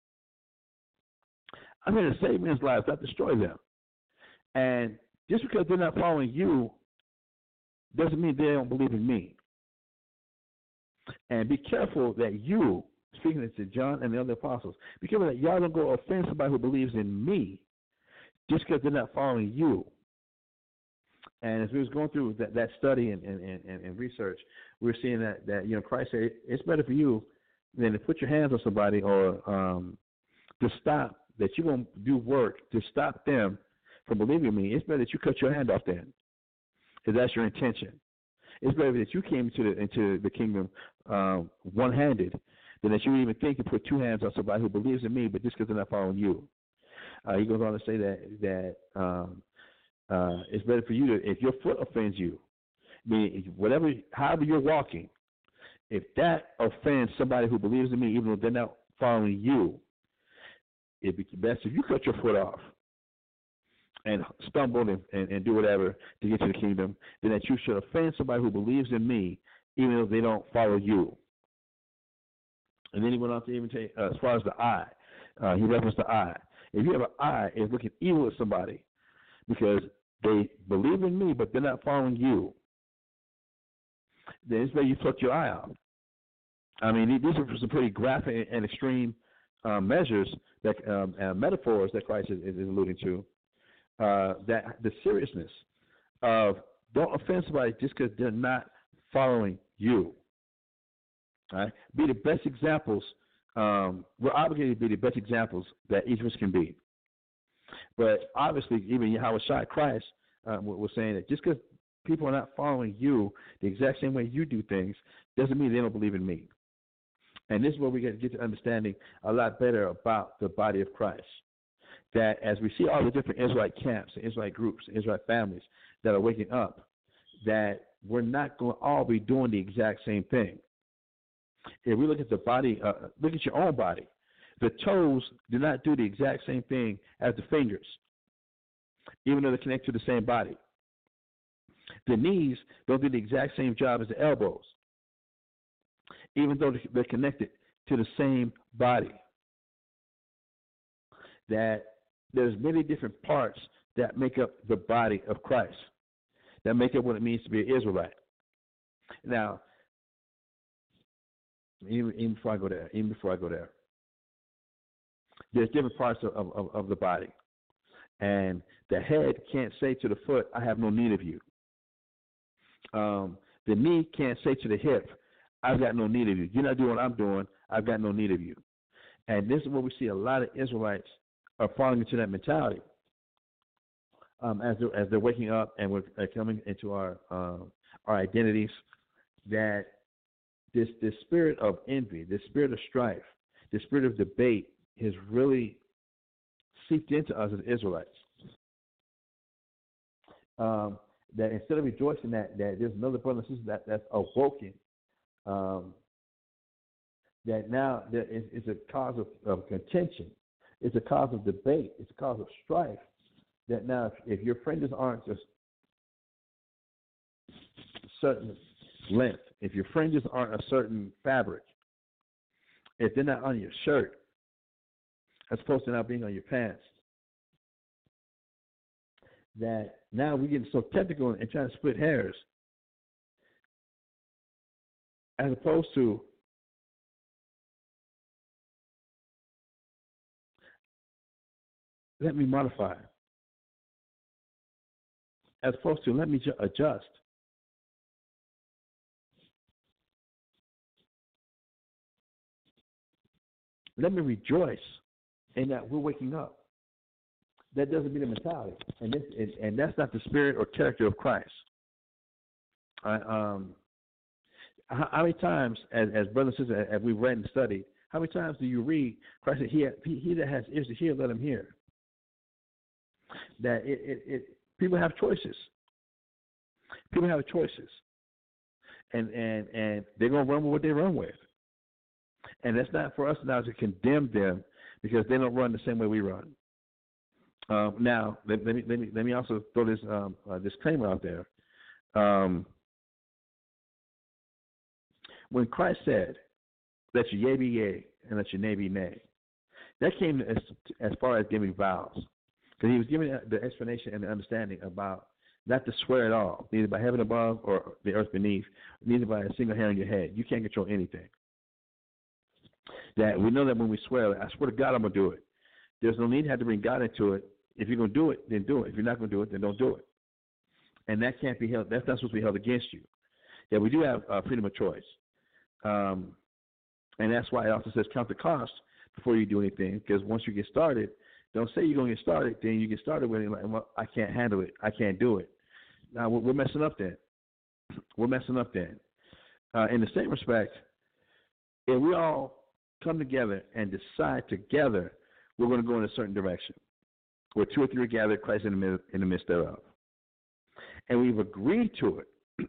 I'm here to save men's lives, not destroy them. And just because they're not following you doesn't mean they don't believe in me. And be careful that you, speaking to John and the other apostles, be careful that y'all don't go offend somebody who believes in me just because they're not following you. And as we was going through that, that study and, and, and, and research, we were seeing that, that, you know, Christ said it's better for you than to put your hands on somebody or um, to stop, that you won't do work to stop them from believing in me. It's better that you cut your hand off then, because that's your intention. It's better that you came into the into the kingdom um, one-handed than that you even think to put two hands on somebody who believes in me, but just because they're not following you. Uh, he goes on to say that that um, uh, it's better for you to, if your foot offends you, I mean, whatever, however you're walking, if that offends somebody who believes in me, even though they're not following you, it'd be best if you cut your foot off. and stumble and, and, and do whatever to get to the kingdom, than that you should offend somebody who believes in me, even though they don't follow you. And then he went on to even take, uh, as far as the eye, uh, he referenced the eye. If you have an eye, it's looking evil at somebody because they believe in me, but they're not following you, then it's better you pluck your eye out. I mean, these are some pretty graphic and extreme uh, measures, that um, uh, metaphors that Christ is, is alluding to. Uh, that the seriousness of don't offend somebody just because they're not following you. All right? Be the best examples. Um, we're obligated to be the best examples that each of us can be. But obviously, even Yahweh Shai Christ uh, was saying that just because people are not following you the exact same way you do things doesn't mean they don't believe in me. And this is where we get to get to understanding a lot better about the body of Christ. That as we see all the different Israelite camps, Israelite groups, Israelite families that are waking up, that we're not going to all be doing the exact same thing. If we look at the body, uh, look at your own body. The toes do not do the exact same thing as the fingers, even though they connect to the same body. The knees don't do the exact same job as the elbows, even though they're connected to the same body. That there's many different parts that make up the body of Christ, that make up what it means to be an Israelite. Now, even, even before I go there, even before I go there, there's different parts of, of, of the body. And the head can't say to the foot, I have no need of you. Um, the knee can't say to the hip, I've got no need of you. You're not doing what I'm doing. I've got no need of you. And this is where we see a lot of Israelites are falling into that mentality um, as, they're, as they're waking up and we're uh, coming into our uh, our identities, that this this spirit of envy, this spirit of strife, this spirit of debate has really seeped into us as Israelites. Um, that instead of rejoicing that, that there's another brother and sister that, that's awoken, um, that now there is, is a cause of, of contention, it's a cause of debate, it's a cause of strife, that now if, if your fringes aren't just certain length, if your fringes aren't a certain fabric, if they're not on your shirt, as opposed to not being on your pants, that now we're getting so technical and trying to split hairs, as opposed to let me modify, as opposed to let me ju- adjust. Let me rejoice in that we're waking up. That doesn't mean the mentality, and this, and, and that's not the spirit or character of Christ. I, um, how, how many times, as, as brothers and sisters, as we've read and studied, how many times do you read Christ said, "He, he, he that has ears to hear, let him hear." That it, it, it, people have choices. People have choices, and and and they're gonna run with what they run with, and that's not for us now to condemn them because they don't run the same way we run. Um, now, let, let me let me let me also throw this um, uh, disclaimer out there. Um, when Christ said, "Let your yea be yea and let your nay be nay," that came as as far as giving vows, because he was giving the explanation and the understanding about not to swear at all, neither by heaven above or the earth beneath, neither by a single hair on your head. You can't control anything. That we know that when we swear, I swear to God, I'm gonna do it. There's no need to have to bring God into it. If you're going to do it, then do it. If you're not going to do it, then don't do it. And that can't be held. That's not supposed to be held against you. Yeah, we do have uh, freedom of choice. Um, and that's why it also says count the cost before you do anything, because once you get started, don't say you're going to get started, then you get started with it, like, well, I can't handle it. I can't do it. Now, we're messing up then. We're messing up then. Uh, in the same respect, if we all come together and decide together we're going to go in a certain direction, where two or three are gathered, Christ in the midst, in the midst thereof, and we've agreed to it,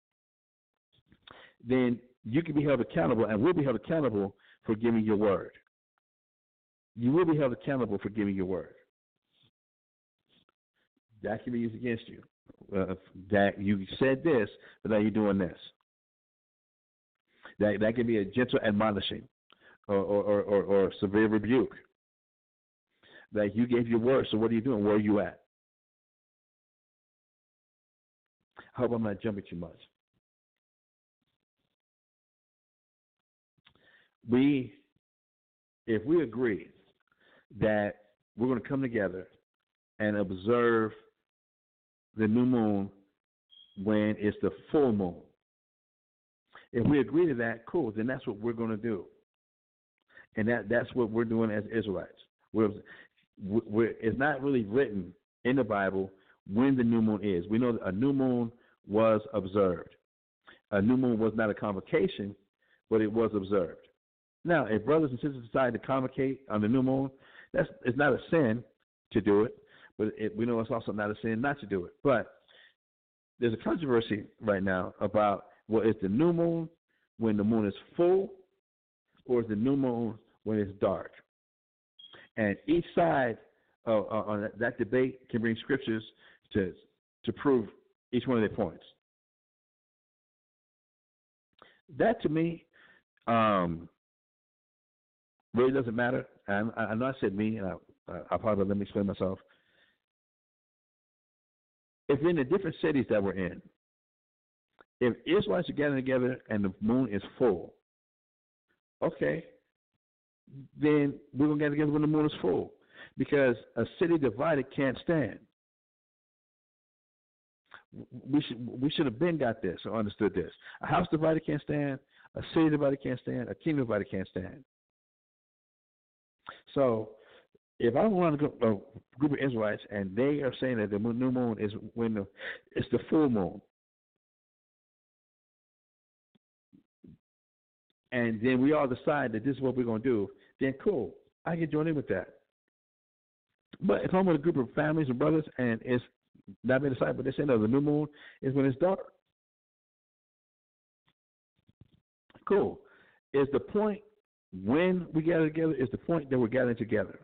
then you can be held accountable and will be held accountable for giving your word. You will be held accountable for giving your word. that can be used against you. Uh, that you said this, but now you're doing this. That that can be a gentle admonishing or or, or, or, or severe rebuke. That you gave your word, so what are you doing? Where are you at? I hope I'm not jumping too much. We, if we agree that we're going to come together and observe the new moon when it's the full moon. If we agree to that, cool, then that's what we're going to do. And that, that's what we're doing as Israelites. We're, we're, it's not really written in the Bible when the new moon is. We know that a new moon was observed. A new moon was not a convocation, but it was observed. Now, if brothers and sisters decide to convocate on the new moon, that's it's not a sin to do it, but it, we know it's also not a sin not to do it. But there's a controversy right now about, well, is the new moon when the moon is full, or is the new moon when it's dark? And each side uh, uh, on that, that debate can bring scriptures to to prove each one of their points. That to me um, really doesn't matter. And I, I know I said me, and I, I probably let me explain myself. If we're in the different cities that we're in, if Israelites are gathering together and the moon is full, okay, then we're going to get together when the moon is full, because a city divided can't stand. We should we should have been got this or understood this. A house divided can't stand. A city divided can't stand. A kingdom divided can't stand. So, if I want a group of Israelites and they are saying that the new moon is when the, it's the full moon, and then we all decide that this is what we're going to do, then cool, I can join in with that. But if I'm with a group of families and brothers and it's not been decided, but they say no, the new moon is when it's dark, cool. Is the point when we gather together, is the point that we're gathering together.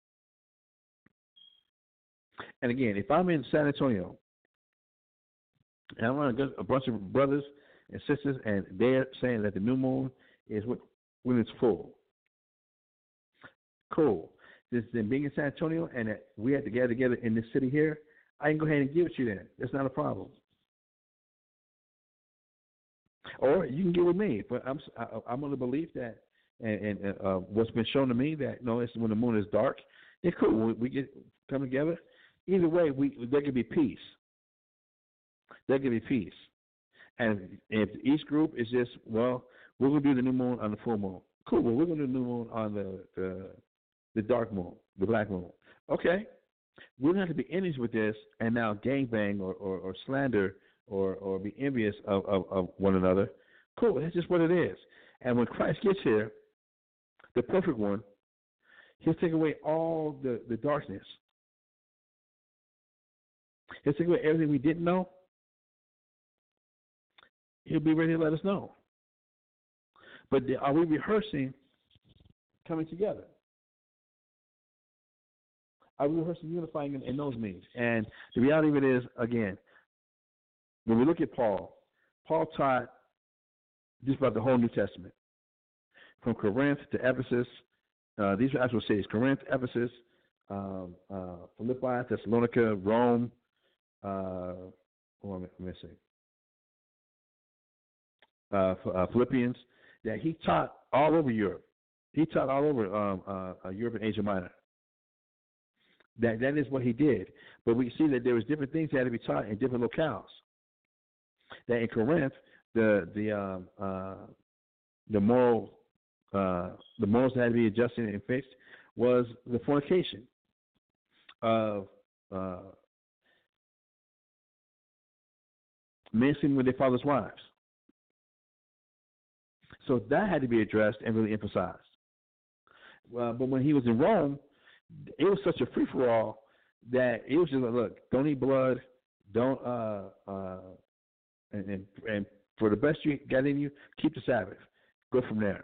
And again, if I'm in San Antonio and I want a bunch of brothers and sisters and they're saying that the new moon is when it's full, cool. This then being in San Antonio and that we have to gather together in this city here, I can go ahead and give it to you then. That's not a problem. Or you can get with me, but I'm I, I'm going to believe that, and, and uh, what's been shown to me that no, it's when the moon is dark. It's cool. We, we get come together. Either way, we there could be peace. There could be peace, and if each group is just well, we're going to do the new moon on the full moon. Cool. Well, we're going to do the new moon on the the, the dark moon, the black moon. Okay. We don't have to be enemies with this and now gangbang or, or, or slander or, or be envious of, of, of one another. Cool, that's just what it is. And when Christ gets here, the perfect one, he'll take away all the, the darkness. He'll take away everything we didn't know. He'll be ready to let us know. But are we rehearsing coming together? Are we rehearsing unifying in, in those means? And the reality of it is, again, when we look at Paul, Paul taught just about the whole New Testament, from Corinth to Ephesus. Uh, these are actual cities: Corinth, Ephesus, um, uh, Philippi, Thessalonica, Rome. Uh, oh, I'm missing uh, uh, Philippians. That he taught all over Europe. He taught all over um, uh, Europe and Asia Minor. That that is what he did. But we see that there was different things that had to be taught in different locales. That in Corinth, the the um, uh, the moral uh, the morals that had to be adjusted and fixed was the fornication of uh, men sleeping with their father's wives. So that had to be addressed and really emphasized. Uh, but when he was in Rome, it was such a free-for-all that it was just like, look, don't eat blood, don't, uh, uh, and, and, and for the best you got in you, keep the Sabbath. Go from there.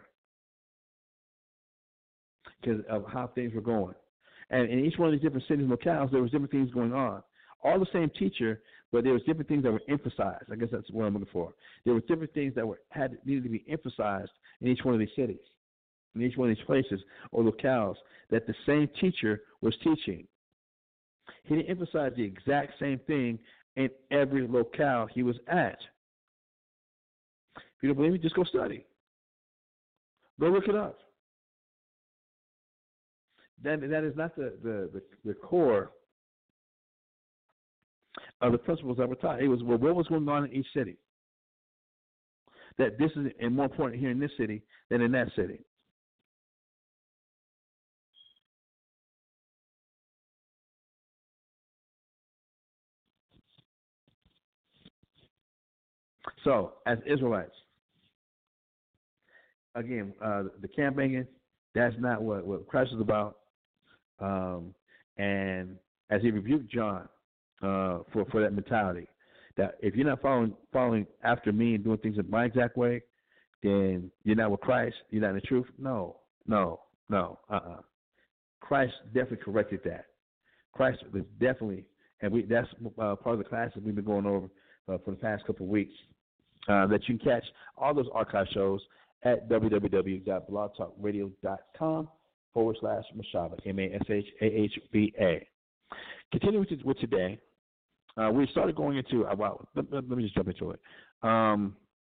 Because of how things were going. And in each one of these different cities and locales, there was different things going on. all the same teacher, but there was different things that were emphasized. I guess that's what I'm looking for. There were different things that were had needed to be emphasized in each one of these cities, in each one of these places or locales that the same teacher was teaching. He didn't emphasize the exact same thing in every locale he was at. If you don't believe me, just go study. Go look it up. That, that is not the, the, the, the core of the principles that were taught. It was well, what was going on in each city. That this is and more important here in this city than in that city. So, as Israelites, again, uh, the camp banging, that's not what, what Christ is about. Um, and as he rebuked John uh, for, for that mentality, that if you're not following following after me and doing things in my exact way, then you're not with Christ, you're not in the truth. No, no, no, uh-uh. Christ definitely corrected that. Christ was definitely, and we that's uh, part of the classes we've been going over uh, for the past couple of weeks, uh, that you can catch all those archive shows at www.blogtalkradio.com forward slash Mashahba, M A S H A H B A. Continuing with, with today, uh, we started going into, uh, well, let, let, let me just jump into it. Um,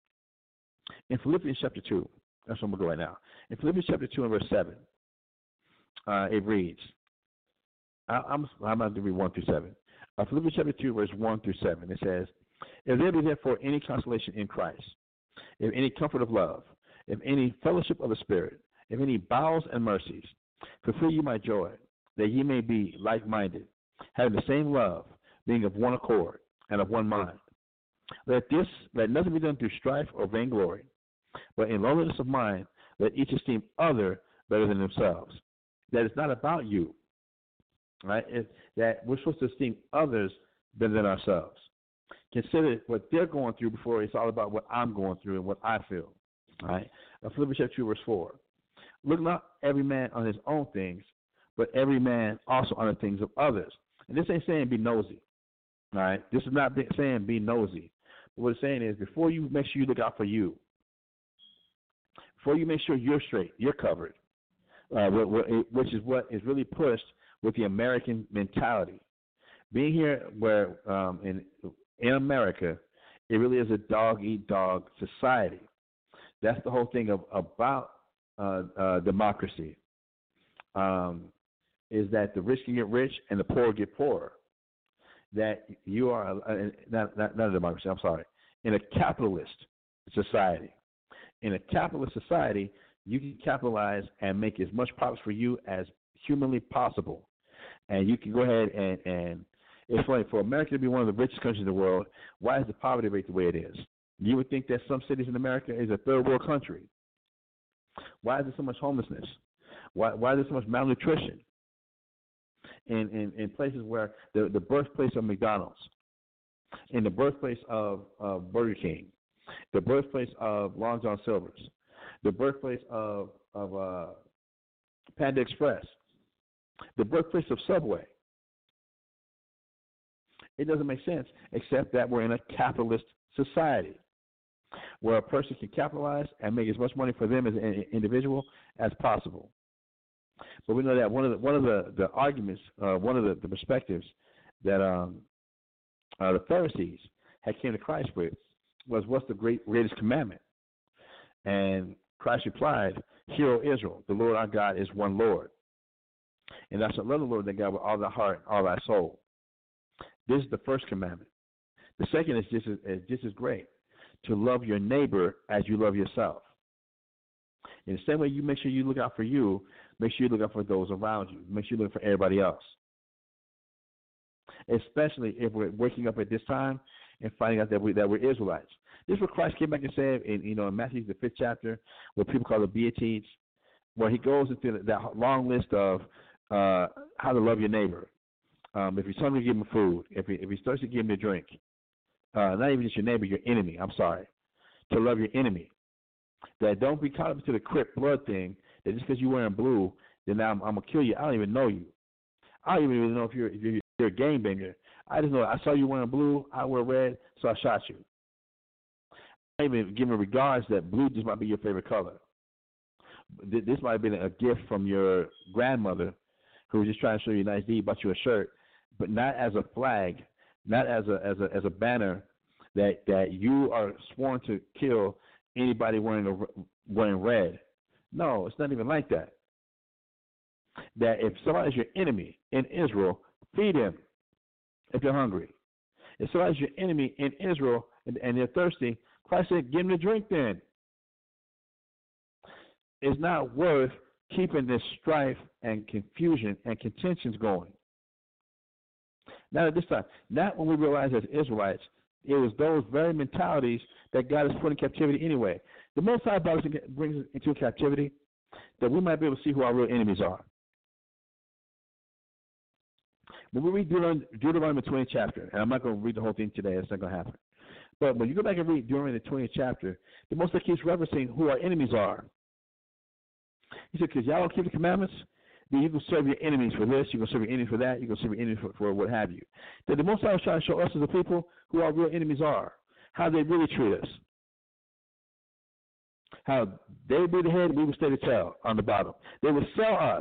in Philippians chapter two, that's where we'll go right now. In Philippians chapter two and verse seven, uh, it reads, I, I'm, I'm about to read one through seven. Uh, Philippians chapter two, verse one through seven, it says, if there be therefore any consolation in Christ, if any comfort of love, if any fellowship of the Spirit, if any bowels and mercies, fulfill you my joy, that ye may be like-minded, having the same love, being of one accord and of one mind. Let this, let nothing be done through strife or vainglory, but in lowliness of mind, let each esteem other better than themselves. That it's not about you, right? It, that we're supposed to esteem others better than ourselves. Consider what they're going through before it's all about what I'm going through and what I feel. All right. Philippians chapter two, verse four. Look not every man on his own things, but every man also on the things of others. And this ain't saying be nosy. All right. This is not saying be nosy. But what it's saying is before you make sure you look out for you, before you make sure you're straight, you're covered, uh, which is what is really pushed with the American mentality. Being here where um, in in America, it really is a dog-eat-dog society. That's the whole thing of, about uh, uh, democracy, um, is that the rich can get rich and the poor get poorer. That you are, uh, not, not, not a democracy, I'm sorry, in a capitalist society. In a capitalist society, you can capitalize and make as much profits for you as humanly possible. And you can go ahead and, and it's funny, for America to be one of the richest countries in the world, why is the poverty rate the way it is? You would think that some cities in America is a third world country. Why is there so much homelessness? Why, why is there so much malnutrition in, in, in places where the, the birthplace of McDonald's, in the birthplace of, of Burger King, the birthplace of Long John Silver's, the birthplace of, of uh, Panda Express, the birthplace of Subway? It doesn't make sense, except that we're in a capitalist society where a person can capitalize and make as much money for them as an individual as possible. But we know that one of the one of the, the arguments, uh, one of the, the perspectives that um, uh, the Pharisees had came to Christ with was, what's the great greatest commandment? And Christ replied, "Hear, O Israel, the Lord our God is one Lord, and thou shalt love the Lord thy God with all thy heart, all thy soul." This is the first commandment. The second is just as, is just as great, to love your neighbor as you love yourself. In the same way you make sure you look out for you, make sure you look out for those around you. Make sure you look for everybody else. Especially if we're waking up at this time and finding out that, we, that we're Israelites. This is what Christ came back and said in, you know, in Matthew, the fifth chapter, what people call the Beatitudes, where he goes into that long list of uh, how to love your neighbor. Um, if he's hungry, give him food. If, he, if he's thirsty, give him a drink. Uh, not even just your neighbor, your enemy. I'm sorry. To love your enemy. That don't be caught up into the Crip blood thing, that just because you're wearing blue, then I'm, I'm going to kill you. I don't even know you. I don't even know if you're, if you're, you're a gangbanger. I just know I saw you wearing blue, I wear red, so I shot you. I even giving regards that blue just might be your favorite color. This might have been a gift from your grandmother who was just trying to show you a nice deed, bought you a shirt, but not as a flag, not as a as a as a banner that that you are sworn to kill anybody wearing a, wearing red. No, it's not even like that. That if somebody's your enemy in Israel, feed him if they're hungry. If somebody's your enemy in Israel and, and they're thirsty, Christ said, give them a drink then. It's not worth keeping this strife and confusion and contentions going. Not at this time. Not when we realize as Israelites, it was those very mentalities that God has put in captivity anyway. The Most High brings us into captivity that we might be able to see who our real enemies are. When we read Deuteronomy, Deuteronomy the twentieth chapter, and I'm not going to read the whole thing today, it's not going to happen. But when you go back and read Deuteronomy the twentieth chapter, the Most High keeps referencing who our enemies are. He said, because y'all don't keep the commandments, then you can serve your enemies for this, you can serve your enemies for that, you can serve your enemies for, for what have you. That the Most High is trying to show us as a people who our real enemies are, how they really treat us. How they would be the head, we would stay the tail on the bottom. They would sell us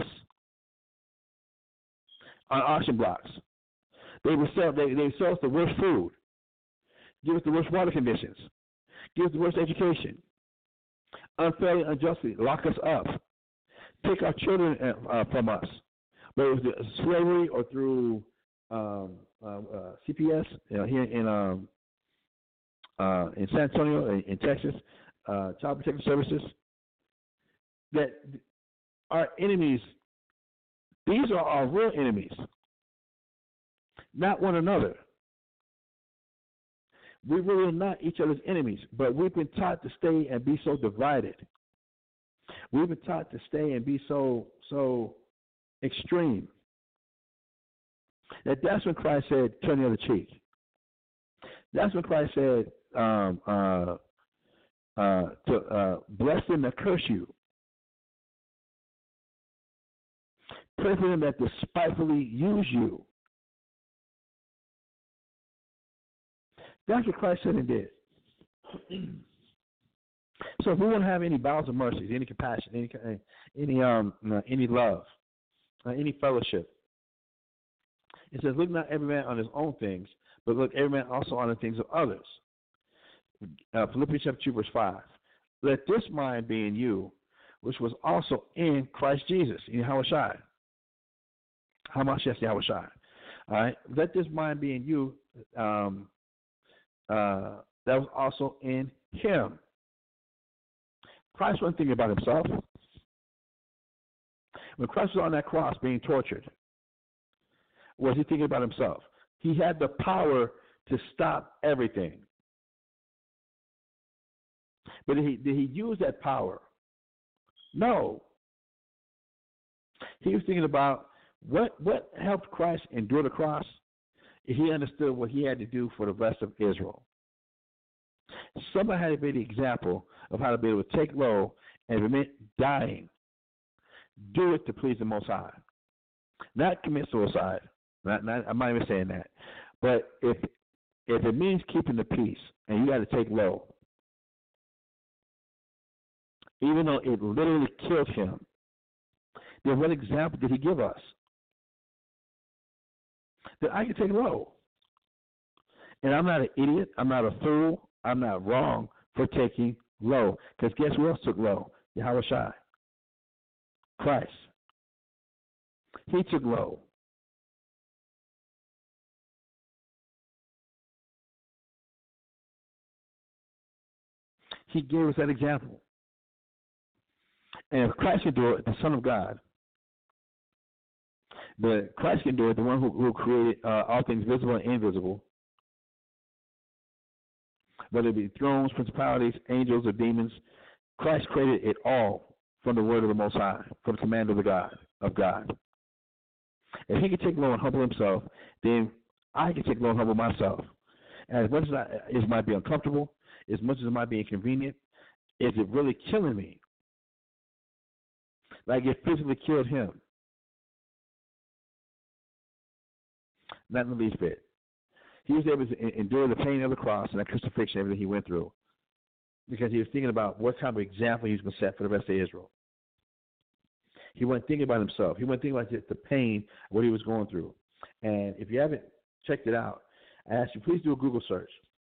on auction blocks. They would sell, they, they would sell us the worst food, give us the worst water conditions, give us the worst education, unfairly, unjustly lock us up, take our children uh, from us, whether it was slavery or through um, uh, uh, C P S, you know, here in um, uh, in San Antonio, in, in Texas, uh, Child Protective Services. That our enemies, these are our real enemies, not one another. We really are not each other's enemies, but we've been taught to stay and be so divided. We've been taught to stay and be so so extreme. That that's when Christ said, turn the other cheek. That's when Christ said, um, uh, uh, to uh, bless them that curse you. Pray for them that despitefully use you. That's what Christ said and did. So if we want to have any bowels of mercy, any compassion, any any um uh, any love, uh, any fellowship, it says, look not every man on his own things, but look every man also on the things of others. Uh, Philippians chapter two, verse five. Let this mind be in you, which was also in Christ Jesus. In Yahushua. How much yes, Yahushua. All right. Let this mind be in you, um, uh, that was also in him. Christ wasn't thinking about himself. When Christ was on that cross being tortured, was he thinking about himself? He had the power to stop everything. But did he, did he use that power? No. He was thinking about what, what helped Christ endure the cross. He understood what he had to do for the rest of Israel. Somebody had to be the example of how to be able to take low and admit dying. Do it to please the Most High. Not commit suicide. Not, not, I'm not even saying that. But if if it means keeping the peace and you got to take low, even though it literally killed him, then what example did he give us? That I can take low. And I'm not an idiot. I'm not a fool. I'm not wrong for taking low. Because guess who else took low? Yahushua. Christ. He took low. He gave us that example. And if Christ can do it, the Son of God, but Christ can do it, the one who, who created uh, all things visible and invisible, whether it be thrones, principalities, angels, or demons, Christ created it all from the word of the Most High, from the command of the God of God. If he can take low and humble himself, then I can take low and humble myself. And as much as I, it might be uncomfortable, as much as it might be inconvenient, is it really killing me? Like it physically killed him. Not in the least bit. He was able to endure the pain of the cross and the crucifixion, everything he went through, because he was thinking about what kind of example he was going to set for the rest of Israel. He wasn't thinking about himself. He wasn't thinking about just the pain, what he was going through. And if you haven't checked it out, I ask you, please do a Google search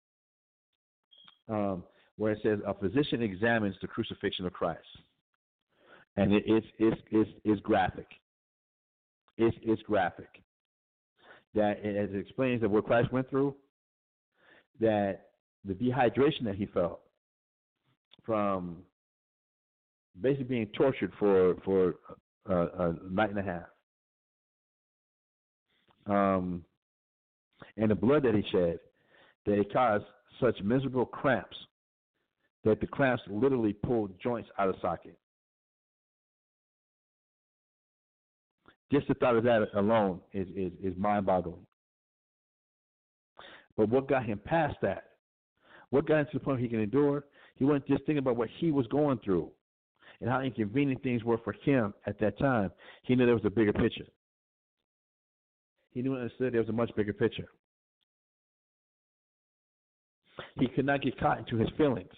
um, where it says, a physician examines the crucifixion of Christ. And it, it's, it's, it's, it's graphic. It's, it's graphic. That as it explains that what Christ went through, that the dehydration that he felt from basically being tortured for for a, a night and a half, um, and the blood that he shed, that it caused such miserable cramps that the cramps literally pulled joints out of socket. Just the thought of that alone is, is, is mind-boggling. But what got him past that, what got him to the point he can endure, he wasn't just thinking about what he was going through and how inconvenient things were for him at that time. He knew there was a bigger picture. He knew and understood there was a much bigger picture. He could not get caught into his feelings.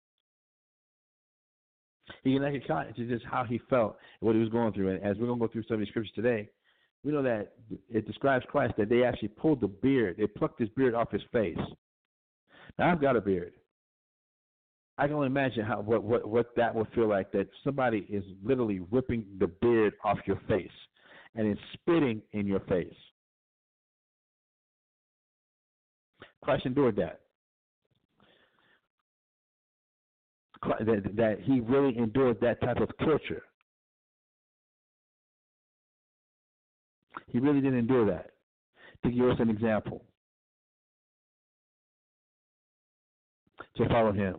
He could not get caught into just how he felt and what he was going through. And as we're going to go through some of these scriptures today, we know that it describes Christ that they actually pulled the beard. They plucked his beard off his face. Now, I've got a beard. I can only imagine how what, what, what that would feel like, that somebody is literally ripping the beard off your face and then spitting in your face. Christ endured that. That, that he really endured that type of torture. He really did endure that. To give us an example, to follow him,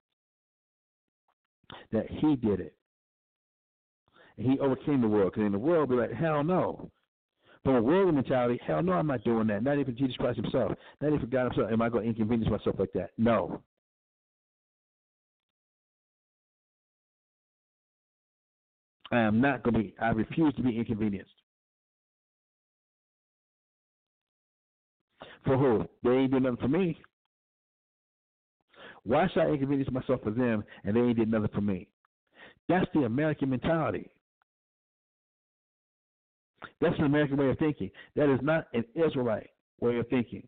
that he did it. And he overcame the world, because in the world, be like, hell no. From a worldly mentality, hell no, I'm not doing that. Not even Jesus Christ himself. Not even God himself. Am I going to inconvenience myself like that? No. I am not going to be, I refuse to be inconvenienced. For who? They ain't did nothing for me. Why should I inconvenience myself for them and they ain't did nothing for me? That's the American mentality. That's an American way of thinking. That is not an Israelite way of thinking.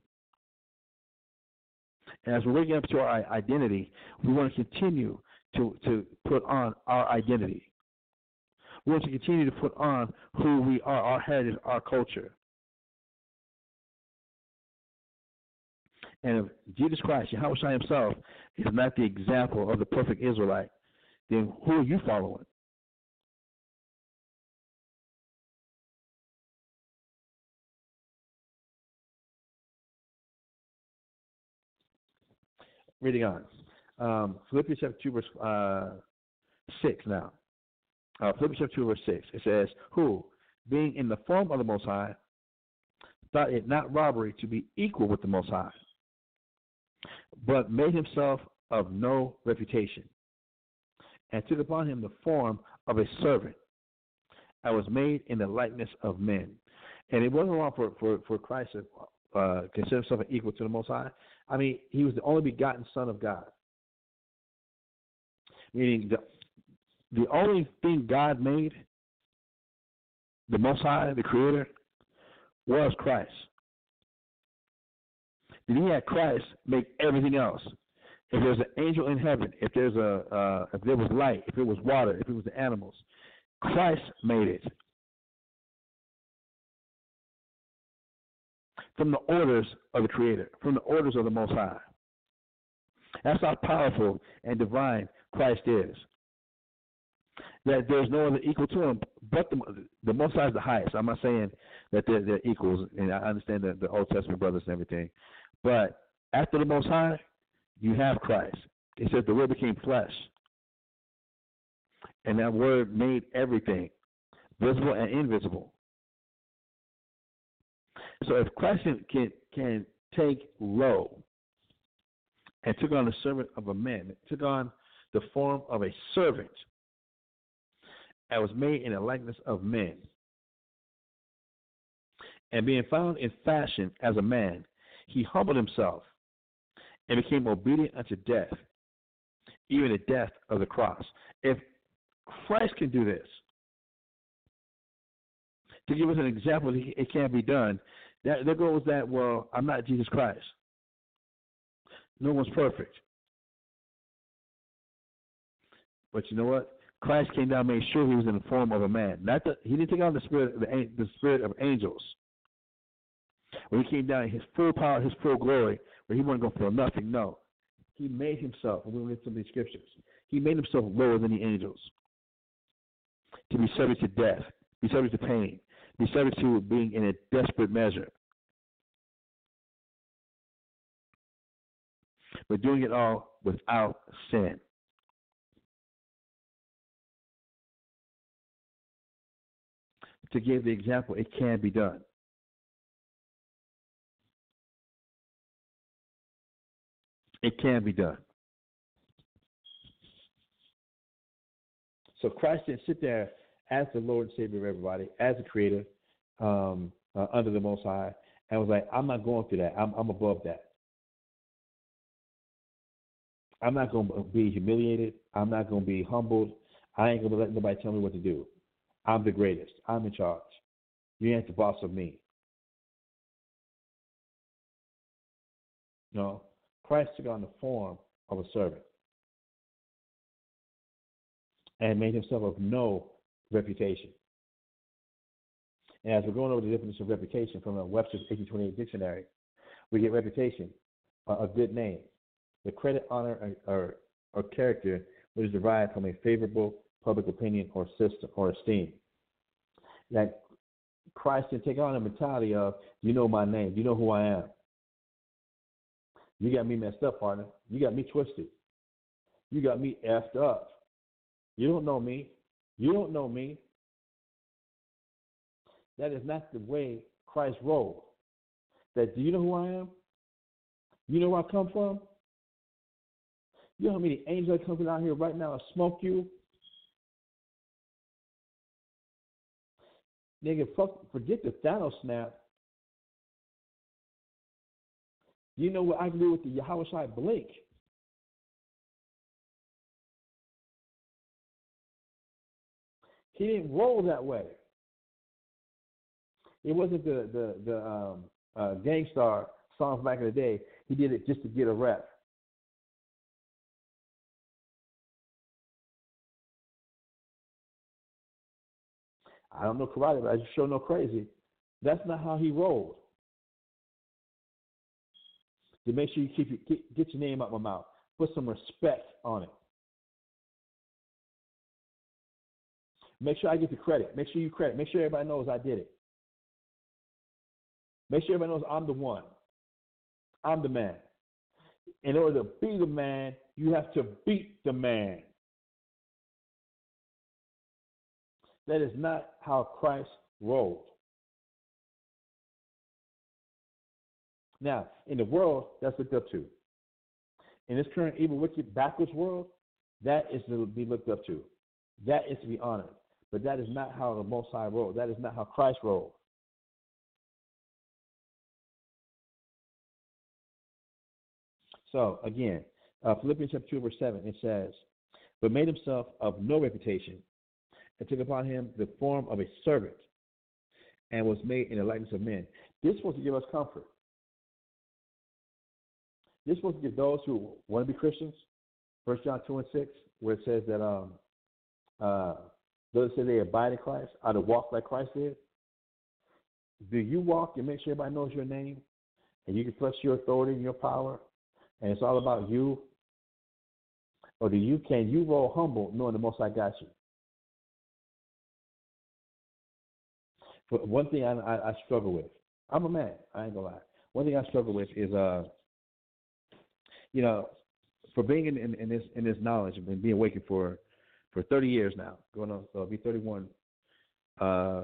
And as we're waking up to our identity, we want to continue to, to put on our identity. We want to continue to put on who we are, our heritage, our culture. And if Jesus Christ, Yahushua himself, is not the example of the perfect Israelite, then who are you following? Reading on. Um, Philippians chapter two, verse uh, six now. Uh, Philippians chapter two, verse six. It says, who, being in the form of the Most High, thought it not robbery to be equal with the Most High, but made himself of no reputation, and took upon him the form of a servant, and was made in the likeness of men. And it wasn't wrong for, for, for Christ to uh, consider himself equal to the Most High. I mean, he was the only begotten Son of God. Meaning, the, the only thing God made, the Most High, the Creator, was Christ. Then he had Christ make everything else. If there's an angel in heaven, if there's a, uh, if there was light, if it was water, if it was the animals, Christ made it. From the orders of the Creator, from the orders of the Most High. That's how powerful and divine Christ is. That there's no other equal to him, but the, the Most High is the highest. I'm not saying that they're, they're equals, and I understand the, the Old Testament brothers and everything. But after the Most High, you have Christ. It says the Word became flesh. And that Word made everything, visible and invisible. So if Christ can, can, can take low and took on the servant of a man, took on the form of a servant, and was made in the likeness of men, and being found in fashion as a man, He humbled himself and became obedient unto death, even the death of the cross. If Christ can do this, to give us an example, it can't be done. That, there goes that, well, I'm not Jesus Christ. No one's perfect. But you know what? Christ came down and made sure he was in the form of a man. Not the, he didn't take on the spirit, of the, the spirit of angels. When he came down in his full power, his full glory, where he wasn't going to feel nothing, no. He made himself, and we read some of these scriptures, he made himself lower than the angels to be subject to death, be subject to pain, be subject to being in a desperate measure. But doing it all without sin. To give the example, it can be done. It can be done. So Christ didn't sit there as the Lord and Savior of everybody, as a creator, um, uh, under the Most High, and was like, I'm not going through that. I'm, I'm above that. I'm not going to be humiliated. I'm not going to be humbled. I ain't going to let nobody tell me what to do. I'm the greatest. I'm in charge. You ain't the boss of me. No. Christ took on the form of a servant and made himself of no reputation. And as we're going over the definition of reputation from the Webster's eighteen twenty-eight dictionary, we get reputation, a good name, the credit, honor, or, or character which is derived from a favorable public opinion or system or esteem. That Christ didn't take on the mentality of, you know my name, you know who I am. You got me messed up, partner. You got me twisted. You got me effed up. You don't know me. You don't know me. That is not the way Christ rolled. That, do you know who I am? You know where I come from? You know how many angels are coming out here right now and smoke you? Nigga, fuck, forget the Thanos snap. You know what I can do with the Yahweh Shai blink? He didn't roll that way. It wasn't the the the um, uh, Gangstar songs back in the day. He did it just to get a rep. I don't know karate, but I just sure know crazy. That's not how he rolled. To make sure you keep your, get, get your name out my mouth. Put some respect on it. Make sure I get the credit. Make sure you credit. Make sure everybody knows I did it. Make sure everybody knows I'm the one. I'm the man. In order to be the man, you have to beat the man. That is not how Christ rolled. Now, in the world, that's looked up to. In this current evil, wicked, backwards world, that is to be looked up to. That is to be honored. But that is not how the Most High rolled. That is not how Christ rolled. So, again, uh, Philippians chapter two, verse seven, it says, but made himself of no reputation, and took upon him the form of a servant, and was made in the likeness of men. This was to give us comfort. This was to give those who want to be Christians, First John two and six, where it says that um, uh, those say they abide in Christ, are to walk like Christ did. Do you walk and make sure everybody knows your name, and you can trust your authority and your power, and it's all about you? Or do you can you roll humble knowing the Most High got you? But one thing I, I, I struggle with, I'm a man, I ain't gonna lie. One thing I struggle with is, uh, you know, for being in, in, in this in this knowledge and being awakened for for thirty years now, going on, so I'll be thirty-one uh,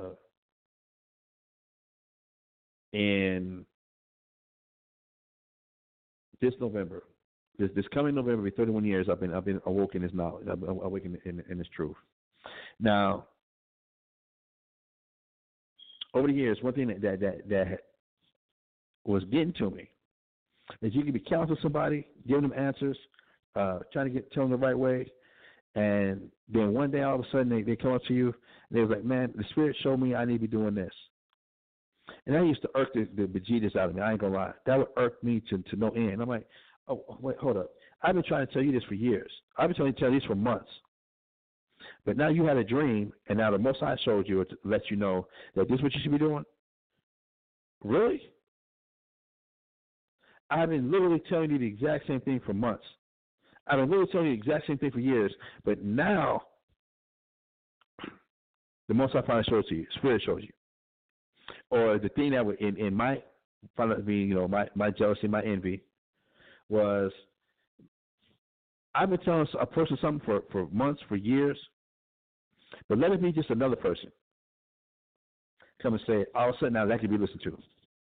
in this November. This this coming November, will be thirty-one years. I've been I've been awoken in this knowledge. I've been awakened in, in this truth. Now, over the years, one thing that that that, that was getting to me That you can be counseling somebody, giving them answers, uh, trying to get tell them the right way, and then one day all of a sudden they, they come up to you and they was like, man, the Spirit showed me I need to be doing this. And that used to irk the, the bejesus out of me. I ain't gonna lie. That would irk me to, to no end. I'm like, oh wait, hold up. I've been trying to tell you this for years. I've been trying to tell you this for months. But now you had a dream, and now the Most High showed you to let you know that this is what you should be doing. Really? I've been literally telling you the exact same thing for months. I've been literally telling you the exact same thing for years. But now the Most High finally shows it to you. Spirit shows you. Or the thing that was in, in my, you know, my, my jealousy, my envy, was I've been telling a person something for, for months, for years, but let it be just another person come and say it. All of a sudden now that can be listened to.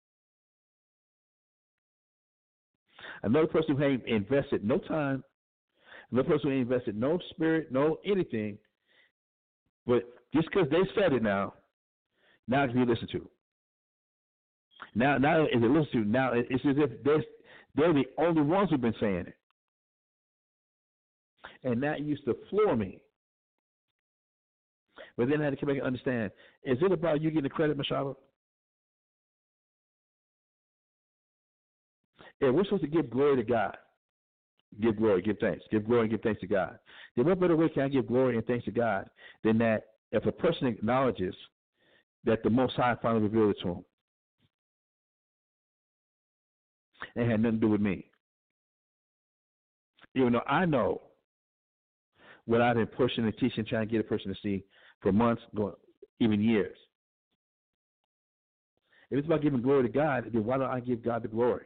Another person who ain't invested no time, another person who ain't invested no spirit, no anything, but just because they said it now, now it can be listened to. Now, now is it listened to? Now it's as if they're, they're the only ones who've been saying it. And that used to floor me. But then I had to come back and understand, is it about you getting the credit, Mashaba? If we're supposed to give glory to God, give glory, give thanks, give glory and give thanks to God, then what better way can I give glory and thanks to God than that if a person acknowledges that the Most High finally revealed it to him? It had nothing to do with me. Even though I know what I've been pushing and teaching, trying to get a person to see for months, going even years. If it's about giving glory to God, then why don't I give God the glory?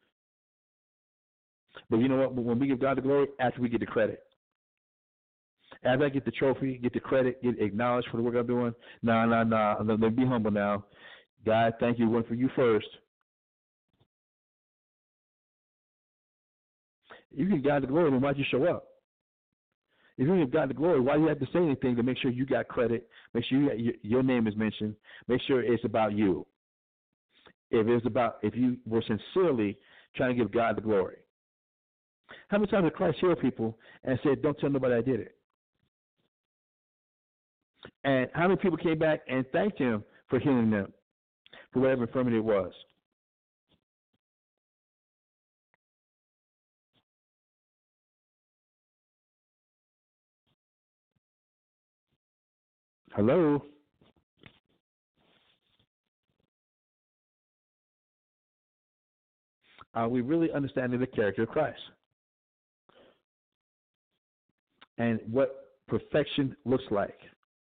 But you know what? When we give God the glory, after we get the credit. After I get the trophy, get the credit, get acknowledged for the work I'm doing, nah, nah, nah. Let me be humble now. God, thank you. Went for you first. You give God the glory, then why'd you show up? If you give God the glory, why do you have to say anything to make sure you got credit, make sure you got, your, your name is mentioned, make sure it's about you? If it's about, if you were sincerely trying to give God the glory. How many times did Christ heal people and said, don't tell nobody I did it? And how many people came back and thanked him for healing them, for whatever infirmity it was? Hello? Are we really understanding the character of Christ? And what perfection looks like?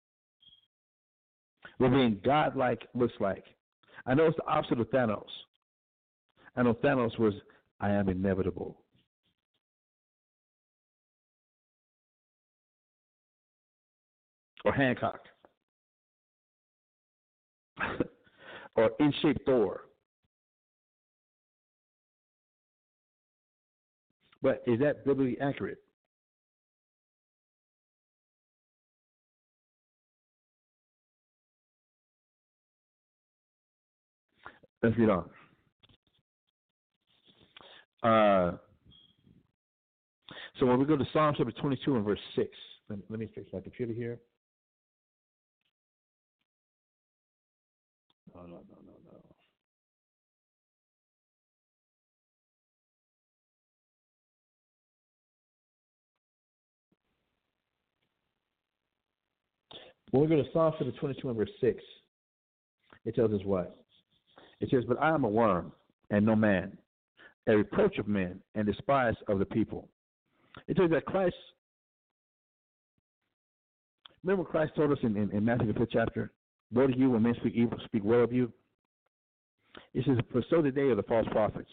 What being God-like looks like? I know it's the opposite of Thanos. I know Thanos was, I am inevitable. Or Hancock. Or in-shape Thor. But is that biblically accurate? Let's get on. Uh, so when we go to Psalm chapter twenty-two and verse six, let, let me fix my computer here. No, no, no, no, no. When we go to Psalm chapter twenty-two and verse six, it tells us what? It says, but I am a worm and no man, a reproach of men and despised of the people. It tells that Christ, remember what Christ told us in, in, in Matthew the fifth chapter? Woe to you when men speak evil, speak well of you. It says, for so the day of the false prophets.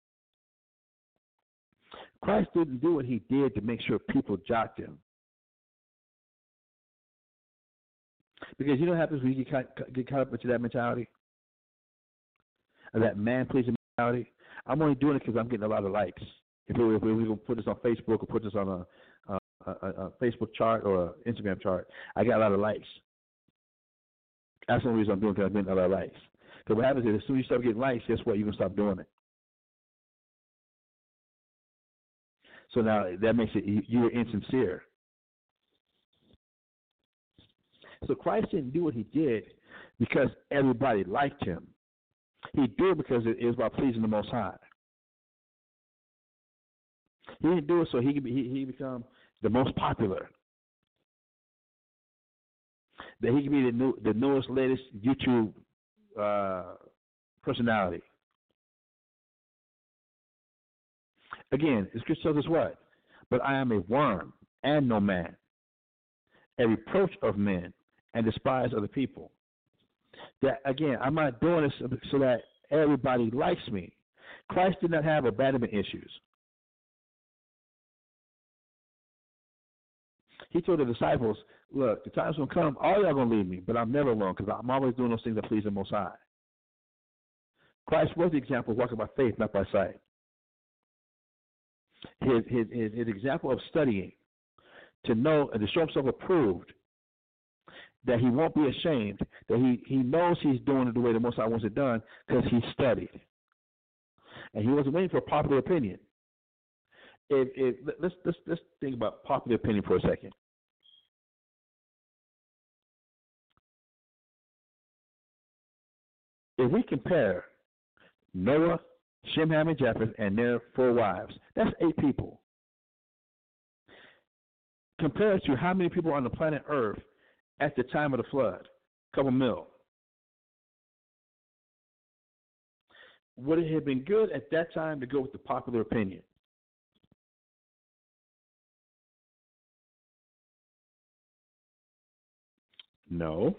Christ didn't do what he did to make sure people jocked him. Because you know what happens when you get caught, get caught up into that mentality? Or that man-pleasing mentality? I'm only doing it because I'm getting a lot of likes. If we, if we, we put this on Facebook or put this on a, a, a, a Facebook chart or an Instagram chart, I got a lot of likes. That's the only reason I'm doing it, because I'm getting a lot of likes. Because what happens is as soon as you start getting likes, guess what? You're going to stop doing it. So now that makes it you, you're insincere. So Christ didn't do what he did because everybody liked him. He did it because it is about pleasing the Most High. He didn't do it so he could be, he, he become the most popular. That he could be the new, the newest, latest YouTube uh, personality. Again, the scripture tells us what? But I am a worm and no man, a reproach of men and despise of the people. That again, I'm not doing this so that everybody likes me. Christ did not have abandonment issues. He told the disciples, look, the time's going to come, all y'all going to leave me, but I'm never alone because I'm always doing those things that please the Most High. Christ was the example of walking by faith, not by sight. His, his, his, his example of studying to know and to show himself approved, that he won't be ashamed, that he, he knows he's doing it the way the Most High wants it done because he studied. And he wasn't waiting for popular opinion. If, if, let's, let's, let's think about popular opinion for a second. If we compare Noah, Shem, Ham, and Japheth, and their four wives, that's eight people. Compared to how many people on the planet Earth at the time of the flood, a couple mil. Would it have been good at that time to go with the popular opinion? No.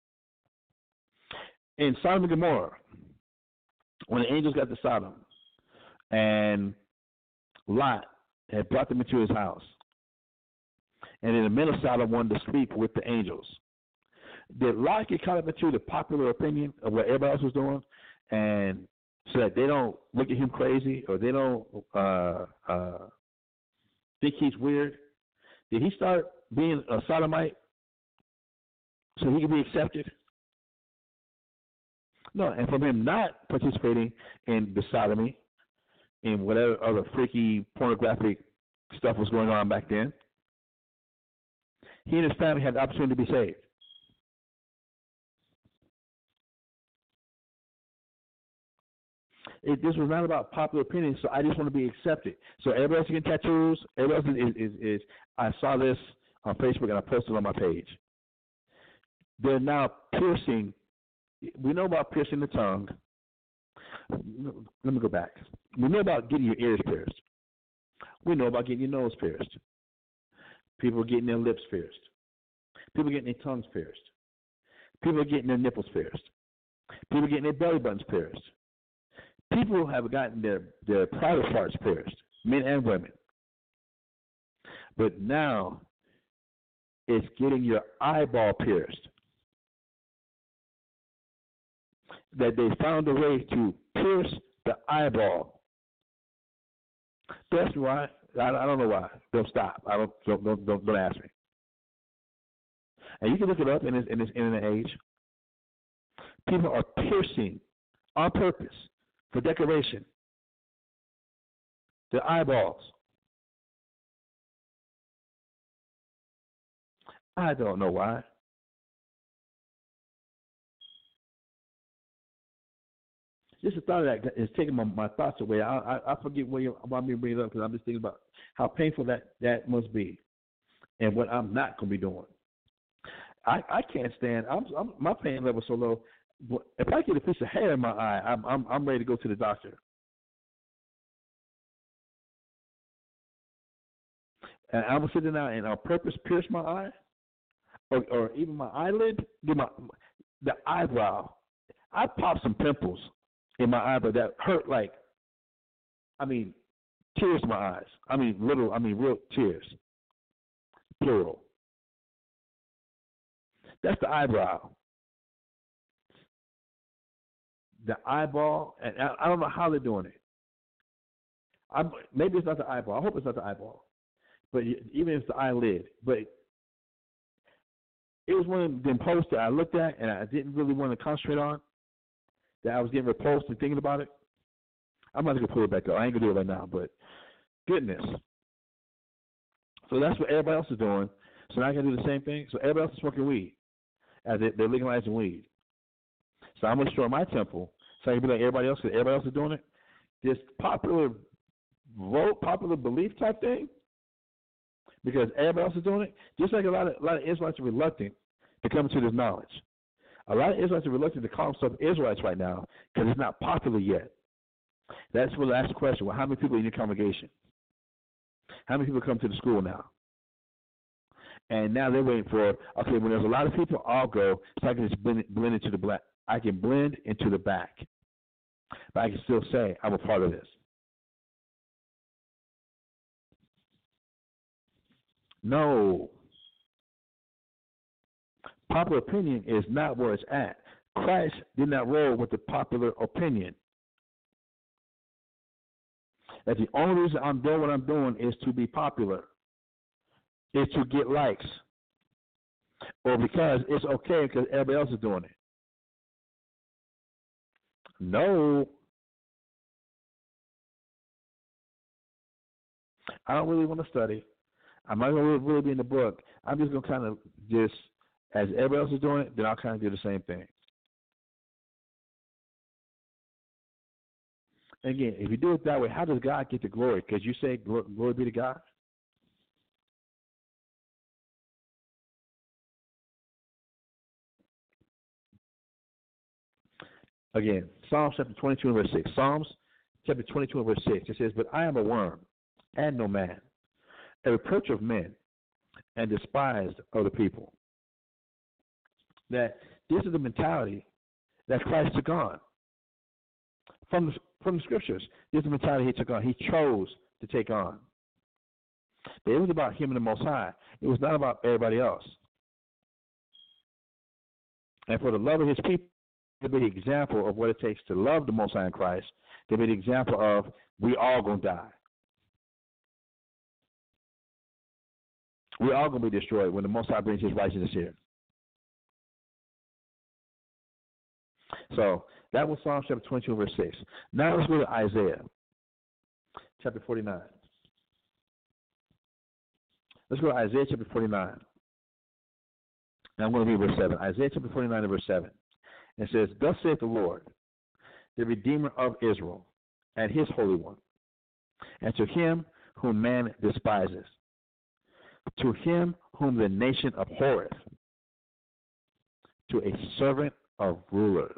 In Sodom and Gomorrah, when the angels got to Sodom and Lot had brought them into his house, and in the middle of Sodom wanted to sleep with the angels, did Lot get caught up into the popular opinion of what everybody else was doing, and so that they don't look at him crazy or they don't uh, uh, think he's weird? Did he start being a sodomite so he could be accepted? No, and from him not participating in the sodomy, in whatever other freaky pornographic stuff was going on back then, he and his family had the opportunity to be saved. It, this was not about popular opinion, so I just want to be accepted. So everybody else getting tattoos, everybody else is, is, is, I saw this on Facebook and I posted it on my page. They're now piercing. We know about piercing the tongue. Let me go back. We know about getting your ears pierced. We know about getting your nose pierced. People are getting their lips pierced. People are getting their tongues pierced. People are getting their nipples pierced. People are getting their belly buttons pierced. People have gotten their, their private parts pierced, men and women. But now it's getting your eyeball pierced. That they found a way to pierce the eyeball. That's why. I, I don't know why. They'll stop. I don't. Don't, don't, don't, don't ask me. And you can look it up in this, in this internet age. People are piercing on purpose for decoration their eyeballs. I don't know why. Just the thought of that is taking my, my thoughts away. I, I, I forget why you want me to bring it up because I'm just thinking about how painful that, that must be and what I'm not going to be doing. I, I can't stand. I'm, I'm my pain level is so low. If I get a piece of hair in my eye, I'm I'm, I'm ready to go to the doctor. And I'm sitting there and on purpose pierce my eye, or, or even my eyelid, get my the eyebrow. I popped some pimples in my eyebrow that hurt like, I mean, tears in my eyes. I mean, little, I mean, real tears. Plural. That's the eyebrow. The eyeball, and I, I don't know how they're doing it. I'm, maybe it's not the eyeball. I hope it's not the eyeball. But even if it's the eyelid. But it was one of them posts that I looked at and I didn't really want to concentrate on. That I was getting repulsed and thinking about it. I'm not going to pull it back up. I ain't going to do it right now, but goodness. So that's what everybody else is doing. So now I can do the same thing. So everybody else is smoking weed as they, they're legalizing weed. So I'm going to destroy my temple so I can be like everybody else because everybody else is doing it. This popular vote, popular belief type thing, because everybody else is doing it, just like a lot of a lot of Israelites are reluctant to come to this knowledge. A lot of Israelites are reluctant to call themselves Israelites right now because it's not popular yet. That's where I ask the question, well, how many people in your congregation? How many people come to the school now? And now they're waiting for, okay, when there's a lot of people, I'll go so I can just blend, blend into the black. I can blend into the back. But I can still say I'm a part of this. No. Popular opinion is not where it's at. Christ did not roll with the popular opinion. That the only reason I'm doing what I'm doing is to be popular, is to get likes, or because it's okay because everybody else is doing it. No. I don't really want to study. I'm not going to really be in the book. I'm just going to kind of just, as everybody else is doing it, then I'll kind of do the same thing. Again, if you do it that way, how does God get the glory? Because you say, glory be to God. Again, Psalms chapter twenty-two and verse six. Psalms chapter twenty-two and verse six. It says, but I am a worm and no man, a reproach of men and despised of the people. That this is the mentality that Christ took on. From the, from the scriptures, this is the mentality he took on. He chose to take on. It was about him and the Most High. It was not about everybody else. And for the love of his people, to be the example of what it takes to love the Most High in Christ, to be the example of we all going to die. We all going to be destroyed when the Most High brings his righteousness here. So that was Psalm chapter twenty-two, verse six. Now let's go to Isaiah chapter forty-nine. Let's go to Isaiah chapter forty-nine. Now I'm going to read verse seven. Isaiah chapter forty-nine and verse seven. It says, thus saith the Lord, the Redeemer of Israel, and his Holy One, and to him whom man despises, to him whom the nation abhorreth, to a servant of rulers.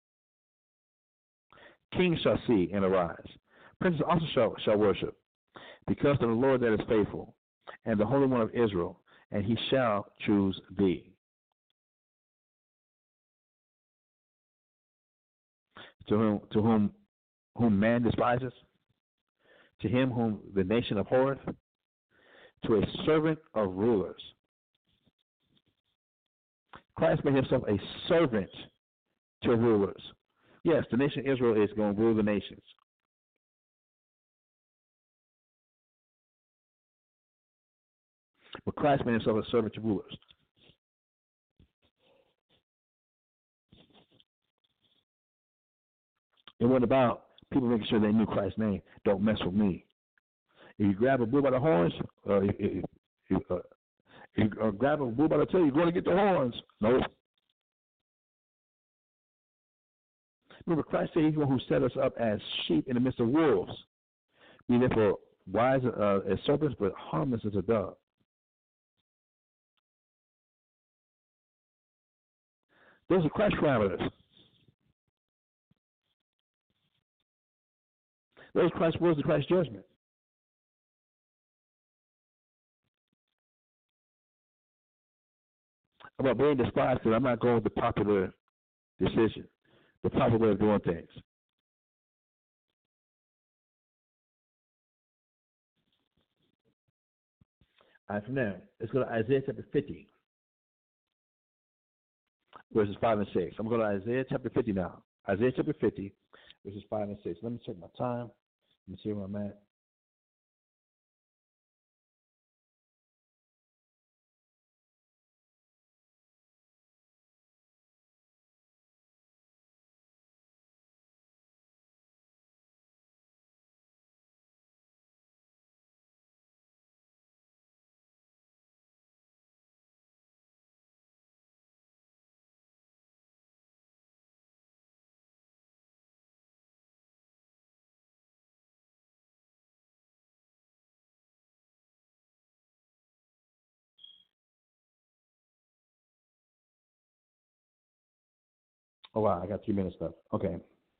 Kings shall see and arise. Princes also shall, shall worship, because of the Lord that is faithful, and the Holy One of Israel, and he shall choose thee. To whom, to whom, whom man despises, to him whom the nation abhorreth, to a servant of rulers. Christ made himself a servant to rulers. Yes, the nation of Israel is going to rule the nations. But Christ made himself a servant to rulers. It wasn't about people making sure they knew Christ's name. Don't mess with me. If you grab a bull by the horns, uh, if, if, if, uh, if you uh, grab a bull by the tail, you're going to get the horns. No. Remember, Christ said he's the one who set us up as sheep in the midst of wolves. Be therefore wise uh, as serpents, but harmless as a dove. Those are Christ parameters. Those Christ words are Christ's judgment. About being despised because I'm not going with the popular decision, the popular way of doing things. All right, from there, let's go to Isaiah chapter fifty, verses five and six. I'm going to go to Isaiah chapter fifty now. Isaiah chapter fifty, verses five and six. Let me check my time. Let me see where I'm at. Oh wow, I got three minutes left. Okay.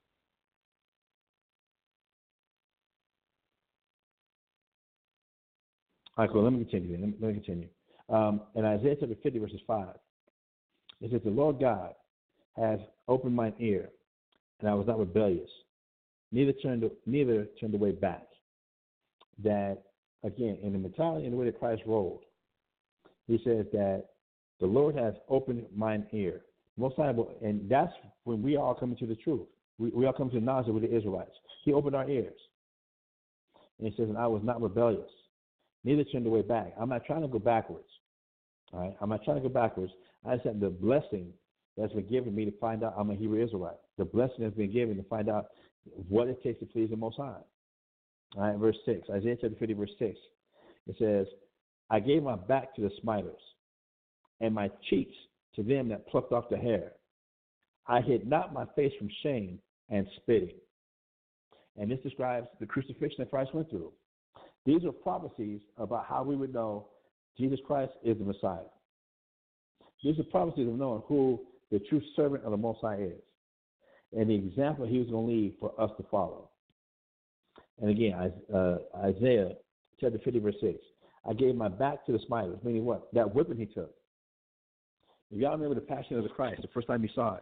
All right, cool. Let me continue. Let me, let me continue. Um, in Isaiah chapter fifty, verses five, it says, "The Lord God has opened mine ear, and I was not rebellious, neither turned neither turned away back." That again, in the mentality and the way that Christ rolled, he says that the Lord has opened mine ear. Most High, and that's when we all come into the truth. We, we all come to the knowledge that we're the Israelites. He opened our ears, and he says, "And I was not rebellious, neither turned away back." I'm not trying to go backwards. All right, I'm not trying to go backwards. I just have the blessing that's been given me to find out I'm a Hebrew Israelite. The blessing has been given to find out what it takes to please the Most High. All right, verse six, Isaiah chapter fifty, verse six. It says, "I gave my back to the smiters, and my cheeks to them that plucked off the hair. I hid not my face from shame and spitting." And this describes the crucifixion that Christ went through. These are prophecies about how we would know Jesus Christ is the Messiah. These are prophecies of knowing who the true servant of the Most High is, and the example he was going to leave for us to follow. And again, uh, Isaiah chapter fifty, verse six. "I gave my back to the smiters," meaning what? That whipping he took. If y'all remember the Passion of the Christ, the first time you saw it,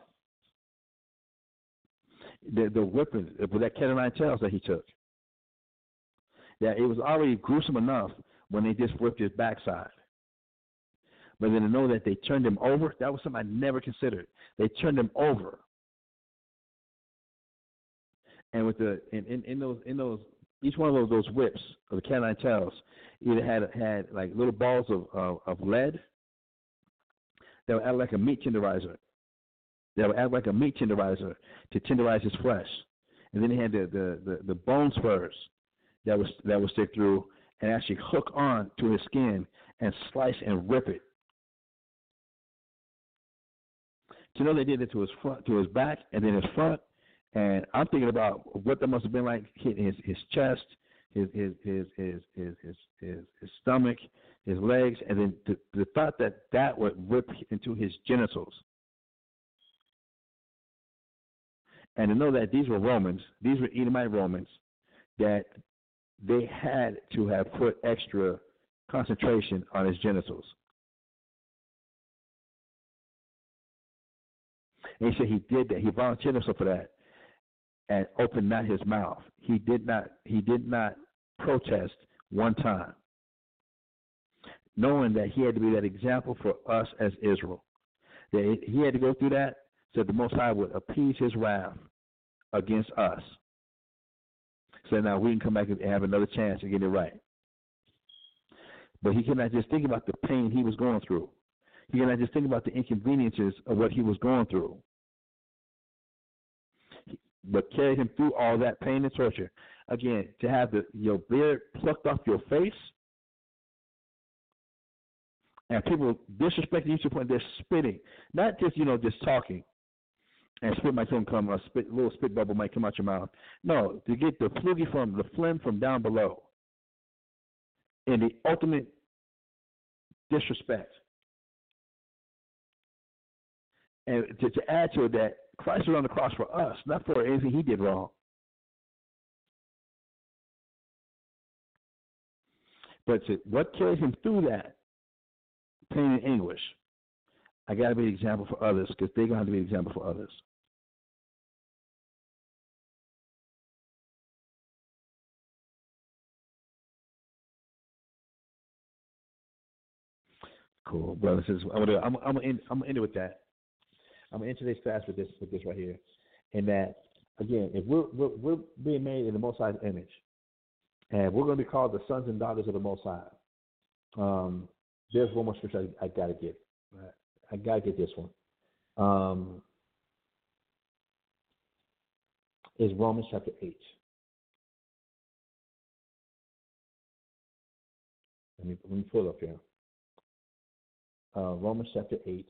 the, the whipping with that cat o' nine tails that he took, that it was already gruesome enough when they just whipped his backside. But then to know that they turned him over, that was something I never considered. They turned him over. And with the in, in, in those in those each one of those those whips of the cat o' nine tails either had had like little balls of of, of lead that would act like a meat tenderizer. That would act like a meat tenderizer to tenderize his flesh. And then he had the the, the, the bone spurs that was that would stick through and actually hook on to his skin and slice and rip it. To know they did it to his front, to his back, and then his front, and I'm thinking about what that must have been like hitting his his chest, his his his his his his, his, his stomach, his legs, and then the, the thought that that would rip into his genitals. And to know that these were Romans, these were Edomite Romans, that they had to have put extra concentration on his genitals. And he said he did that. He volunteered himself for that and opened not his mouth. He did not he did not protest one time, knowing that he had to be that example for us as Israel. That he had to go through that so that the Most High would appease his wrath against us. So now we can come back and have another chance to get it right. But he cannot just think about the pain he was going through. He cannot just think about the inconveniences of what he was going through, but carried him through all that pain and torture. Again, to have the, your beard plucked off your face, and people disrespecting you to the point they're spitting, not just, you know, just talking, and spit might come, a spit, little spit bubble might come out your mouth. No, to get the flugy from, the phlegm from down below, in the ultimate disrespect. And to, to add to it that Christ was on the cross for us, not for anything he did wrong. But to, what carried him through that pain and anguish, I got to be an example for others, because they're going to have to be an example for others. Cool, brothers. I'm gonna, I'm, I'm gonna end, I'm gonna end it with that. I'm gonna end today's fast with this, with this right here, and that again, if we're we're, we're being made in the Most High's image, and we're going to be called the sons and daughters of the Most High. Um, there's one more scripture I, I got to get. Right? I got to get this one. Um, is Romans chapter eight. Let me let me pull it up here. Uh, Romans chapter eight.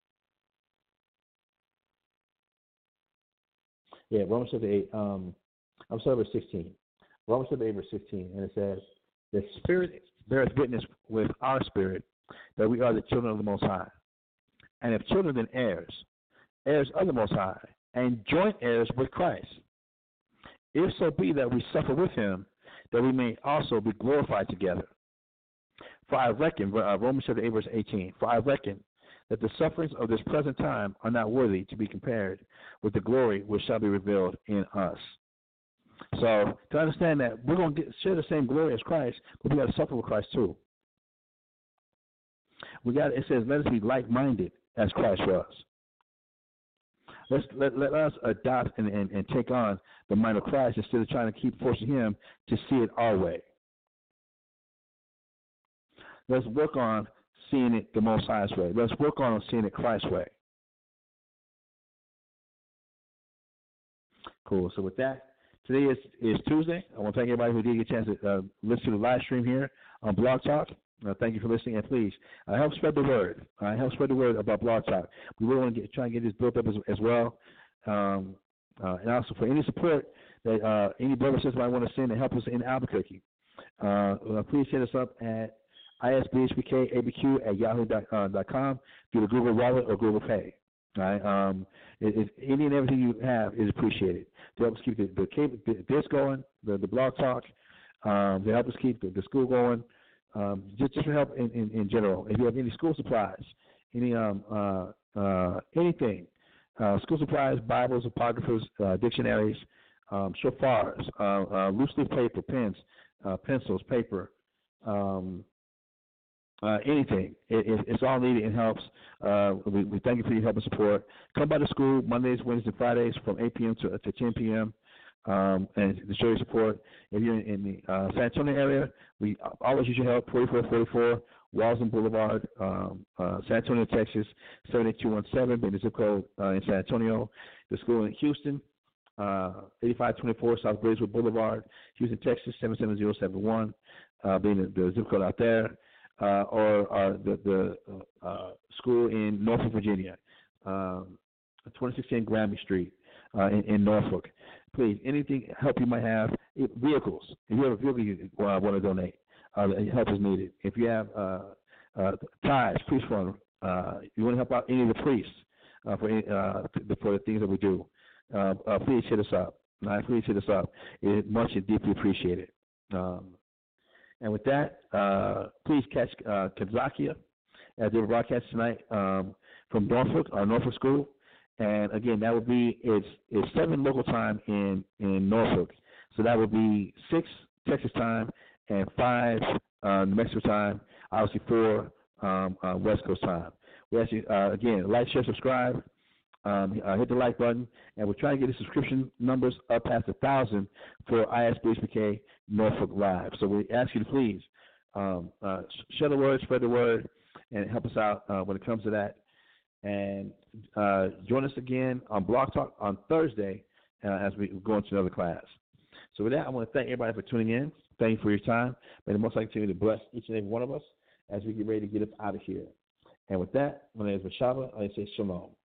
Yeah, Romans chapter eight. Um, I'm sorry, verse sixteen. Romans chapter eight, verse sixteen, and it says, "The Spirit bears witness with our spirit that we are the children of the Most High. And if children, then heirs, heirs of the Most High, and joint heirs with Christ. If so be that we suffer with him, that we may also be glorified together. For I reckon," uh, Romans chapter eight, verse eighteen, "For I reckon that the sufferings of this present time are not worthy to be compared with the glory which shall be revealed in us." So to understand that we're going to get, share the same glory as Christ, but we got to suffer with Christ too. We got it says, "Let us be like-minded as Christ was." Let's let, let us adopt and, and, and take on the mind of Christ instead of trying to keep forcing him to see it our way. Let's work on seeing it the Most High's way. Let's work on seeing it Christ's way. Cool. So with that, today is, is Tuesday. I want to thank everybody who did get a chance to uh, listen to the live stream here on Blog Talk. Uh, thank you for listening, and please uh, help spread the word. Uh, help spread the word about Blog Talk. We really want to get, try and get this built up as, as well. Um, uh, and also for any support that uh, any brother or sister might want to send to help us in Albuquerque, uh, uh, please hit us up at I S B H P K A B Q at yahoo dot com through the Google Wallet or Google Pay. All right? Um, it, it, any and everything you have is appreciated to help us keep the, the, cable, the this going, the, the Blog Talk, um, to help us keep the, the school going. Um, just, just to help in, in, in general. If you have any school supplies, any um, uh, uh, anything, uh, school supplies, Bibles, apocryphals, uh, dictionaries, um, shofars, uh, uh, loose leaf paper, pens, uh, pencils, paper, um, uh, anything. It, it, it's all needed and helps. Uh, we, we thank you for your help and support. Come by the school Mondays, Wednesdays, and Fridays from eight p.m. to, to ten p.m. Um, and to show your support. If you're in, in the uh, San Antonio area, we always use your help. forty-four forty-four Walden Boulevard, um, uh, San Antonio, Texas, seven eight two one seven, being the zip code uh, in San Antonio. The school in Houston, uh, eighty-five twenty-four South Braeswood Boulevard, Houston, Texas, seven seven zero seven one, uh, being the, the zip code out there. Uh, or uh, the, the uh, school in Norfolk, Virginia, um, twenty sixteen Grammy Street uh, in, in Norfolk. Please, anything help you might have, if, vehicles. If you have a vehicle you uh, want to donate, uh, help is needed. If you have uh, uh, tithes, priest fund, uh, you want to help out any of the priests uh, for any, uh, for the things that we do, uh, uh, please hit us up. Uh, please hit us up. It is much and deeply appreciated. Um, and with that, uh, please catch uh, Kazakia as they broadcast tonight um, from Norfolk, our Norfolk School. And again, that would be it's it's seven local time in, in Norfolk, so that would be six Texas time and five uh, New Mexico time. Obviously four um, uh, West Coast time. We ask you uh, again, like, share, subscribe, um, uh, hit the like button, and we're trying to get the subscription numbers up past a thousand for I S B H P K Norfolk Live. So we ask you to please um, uh, share the word, spread the word, and help us out uh, when it comes to that. And uh, join us again on Blog Talk on Thursday uh, as we go into another class. So with that, I want to thank everybody for tuning in. Thank you for your time. May the Most High continue to bless each and every one of us as we get ready to get up out of here. And with that, my name is Mashaba. I say shalom.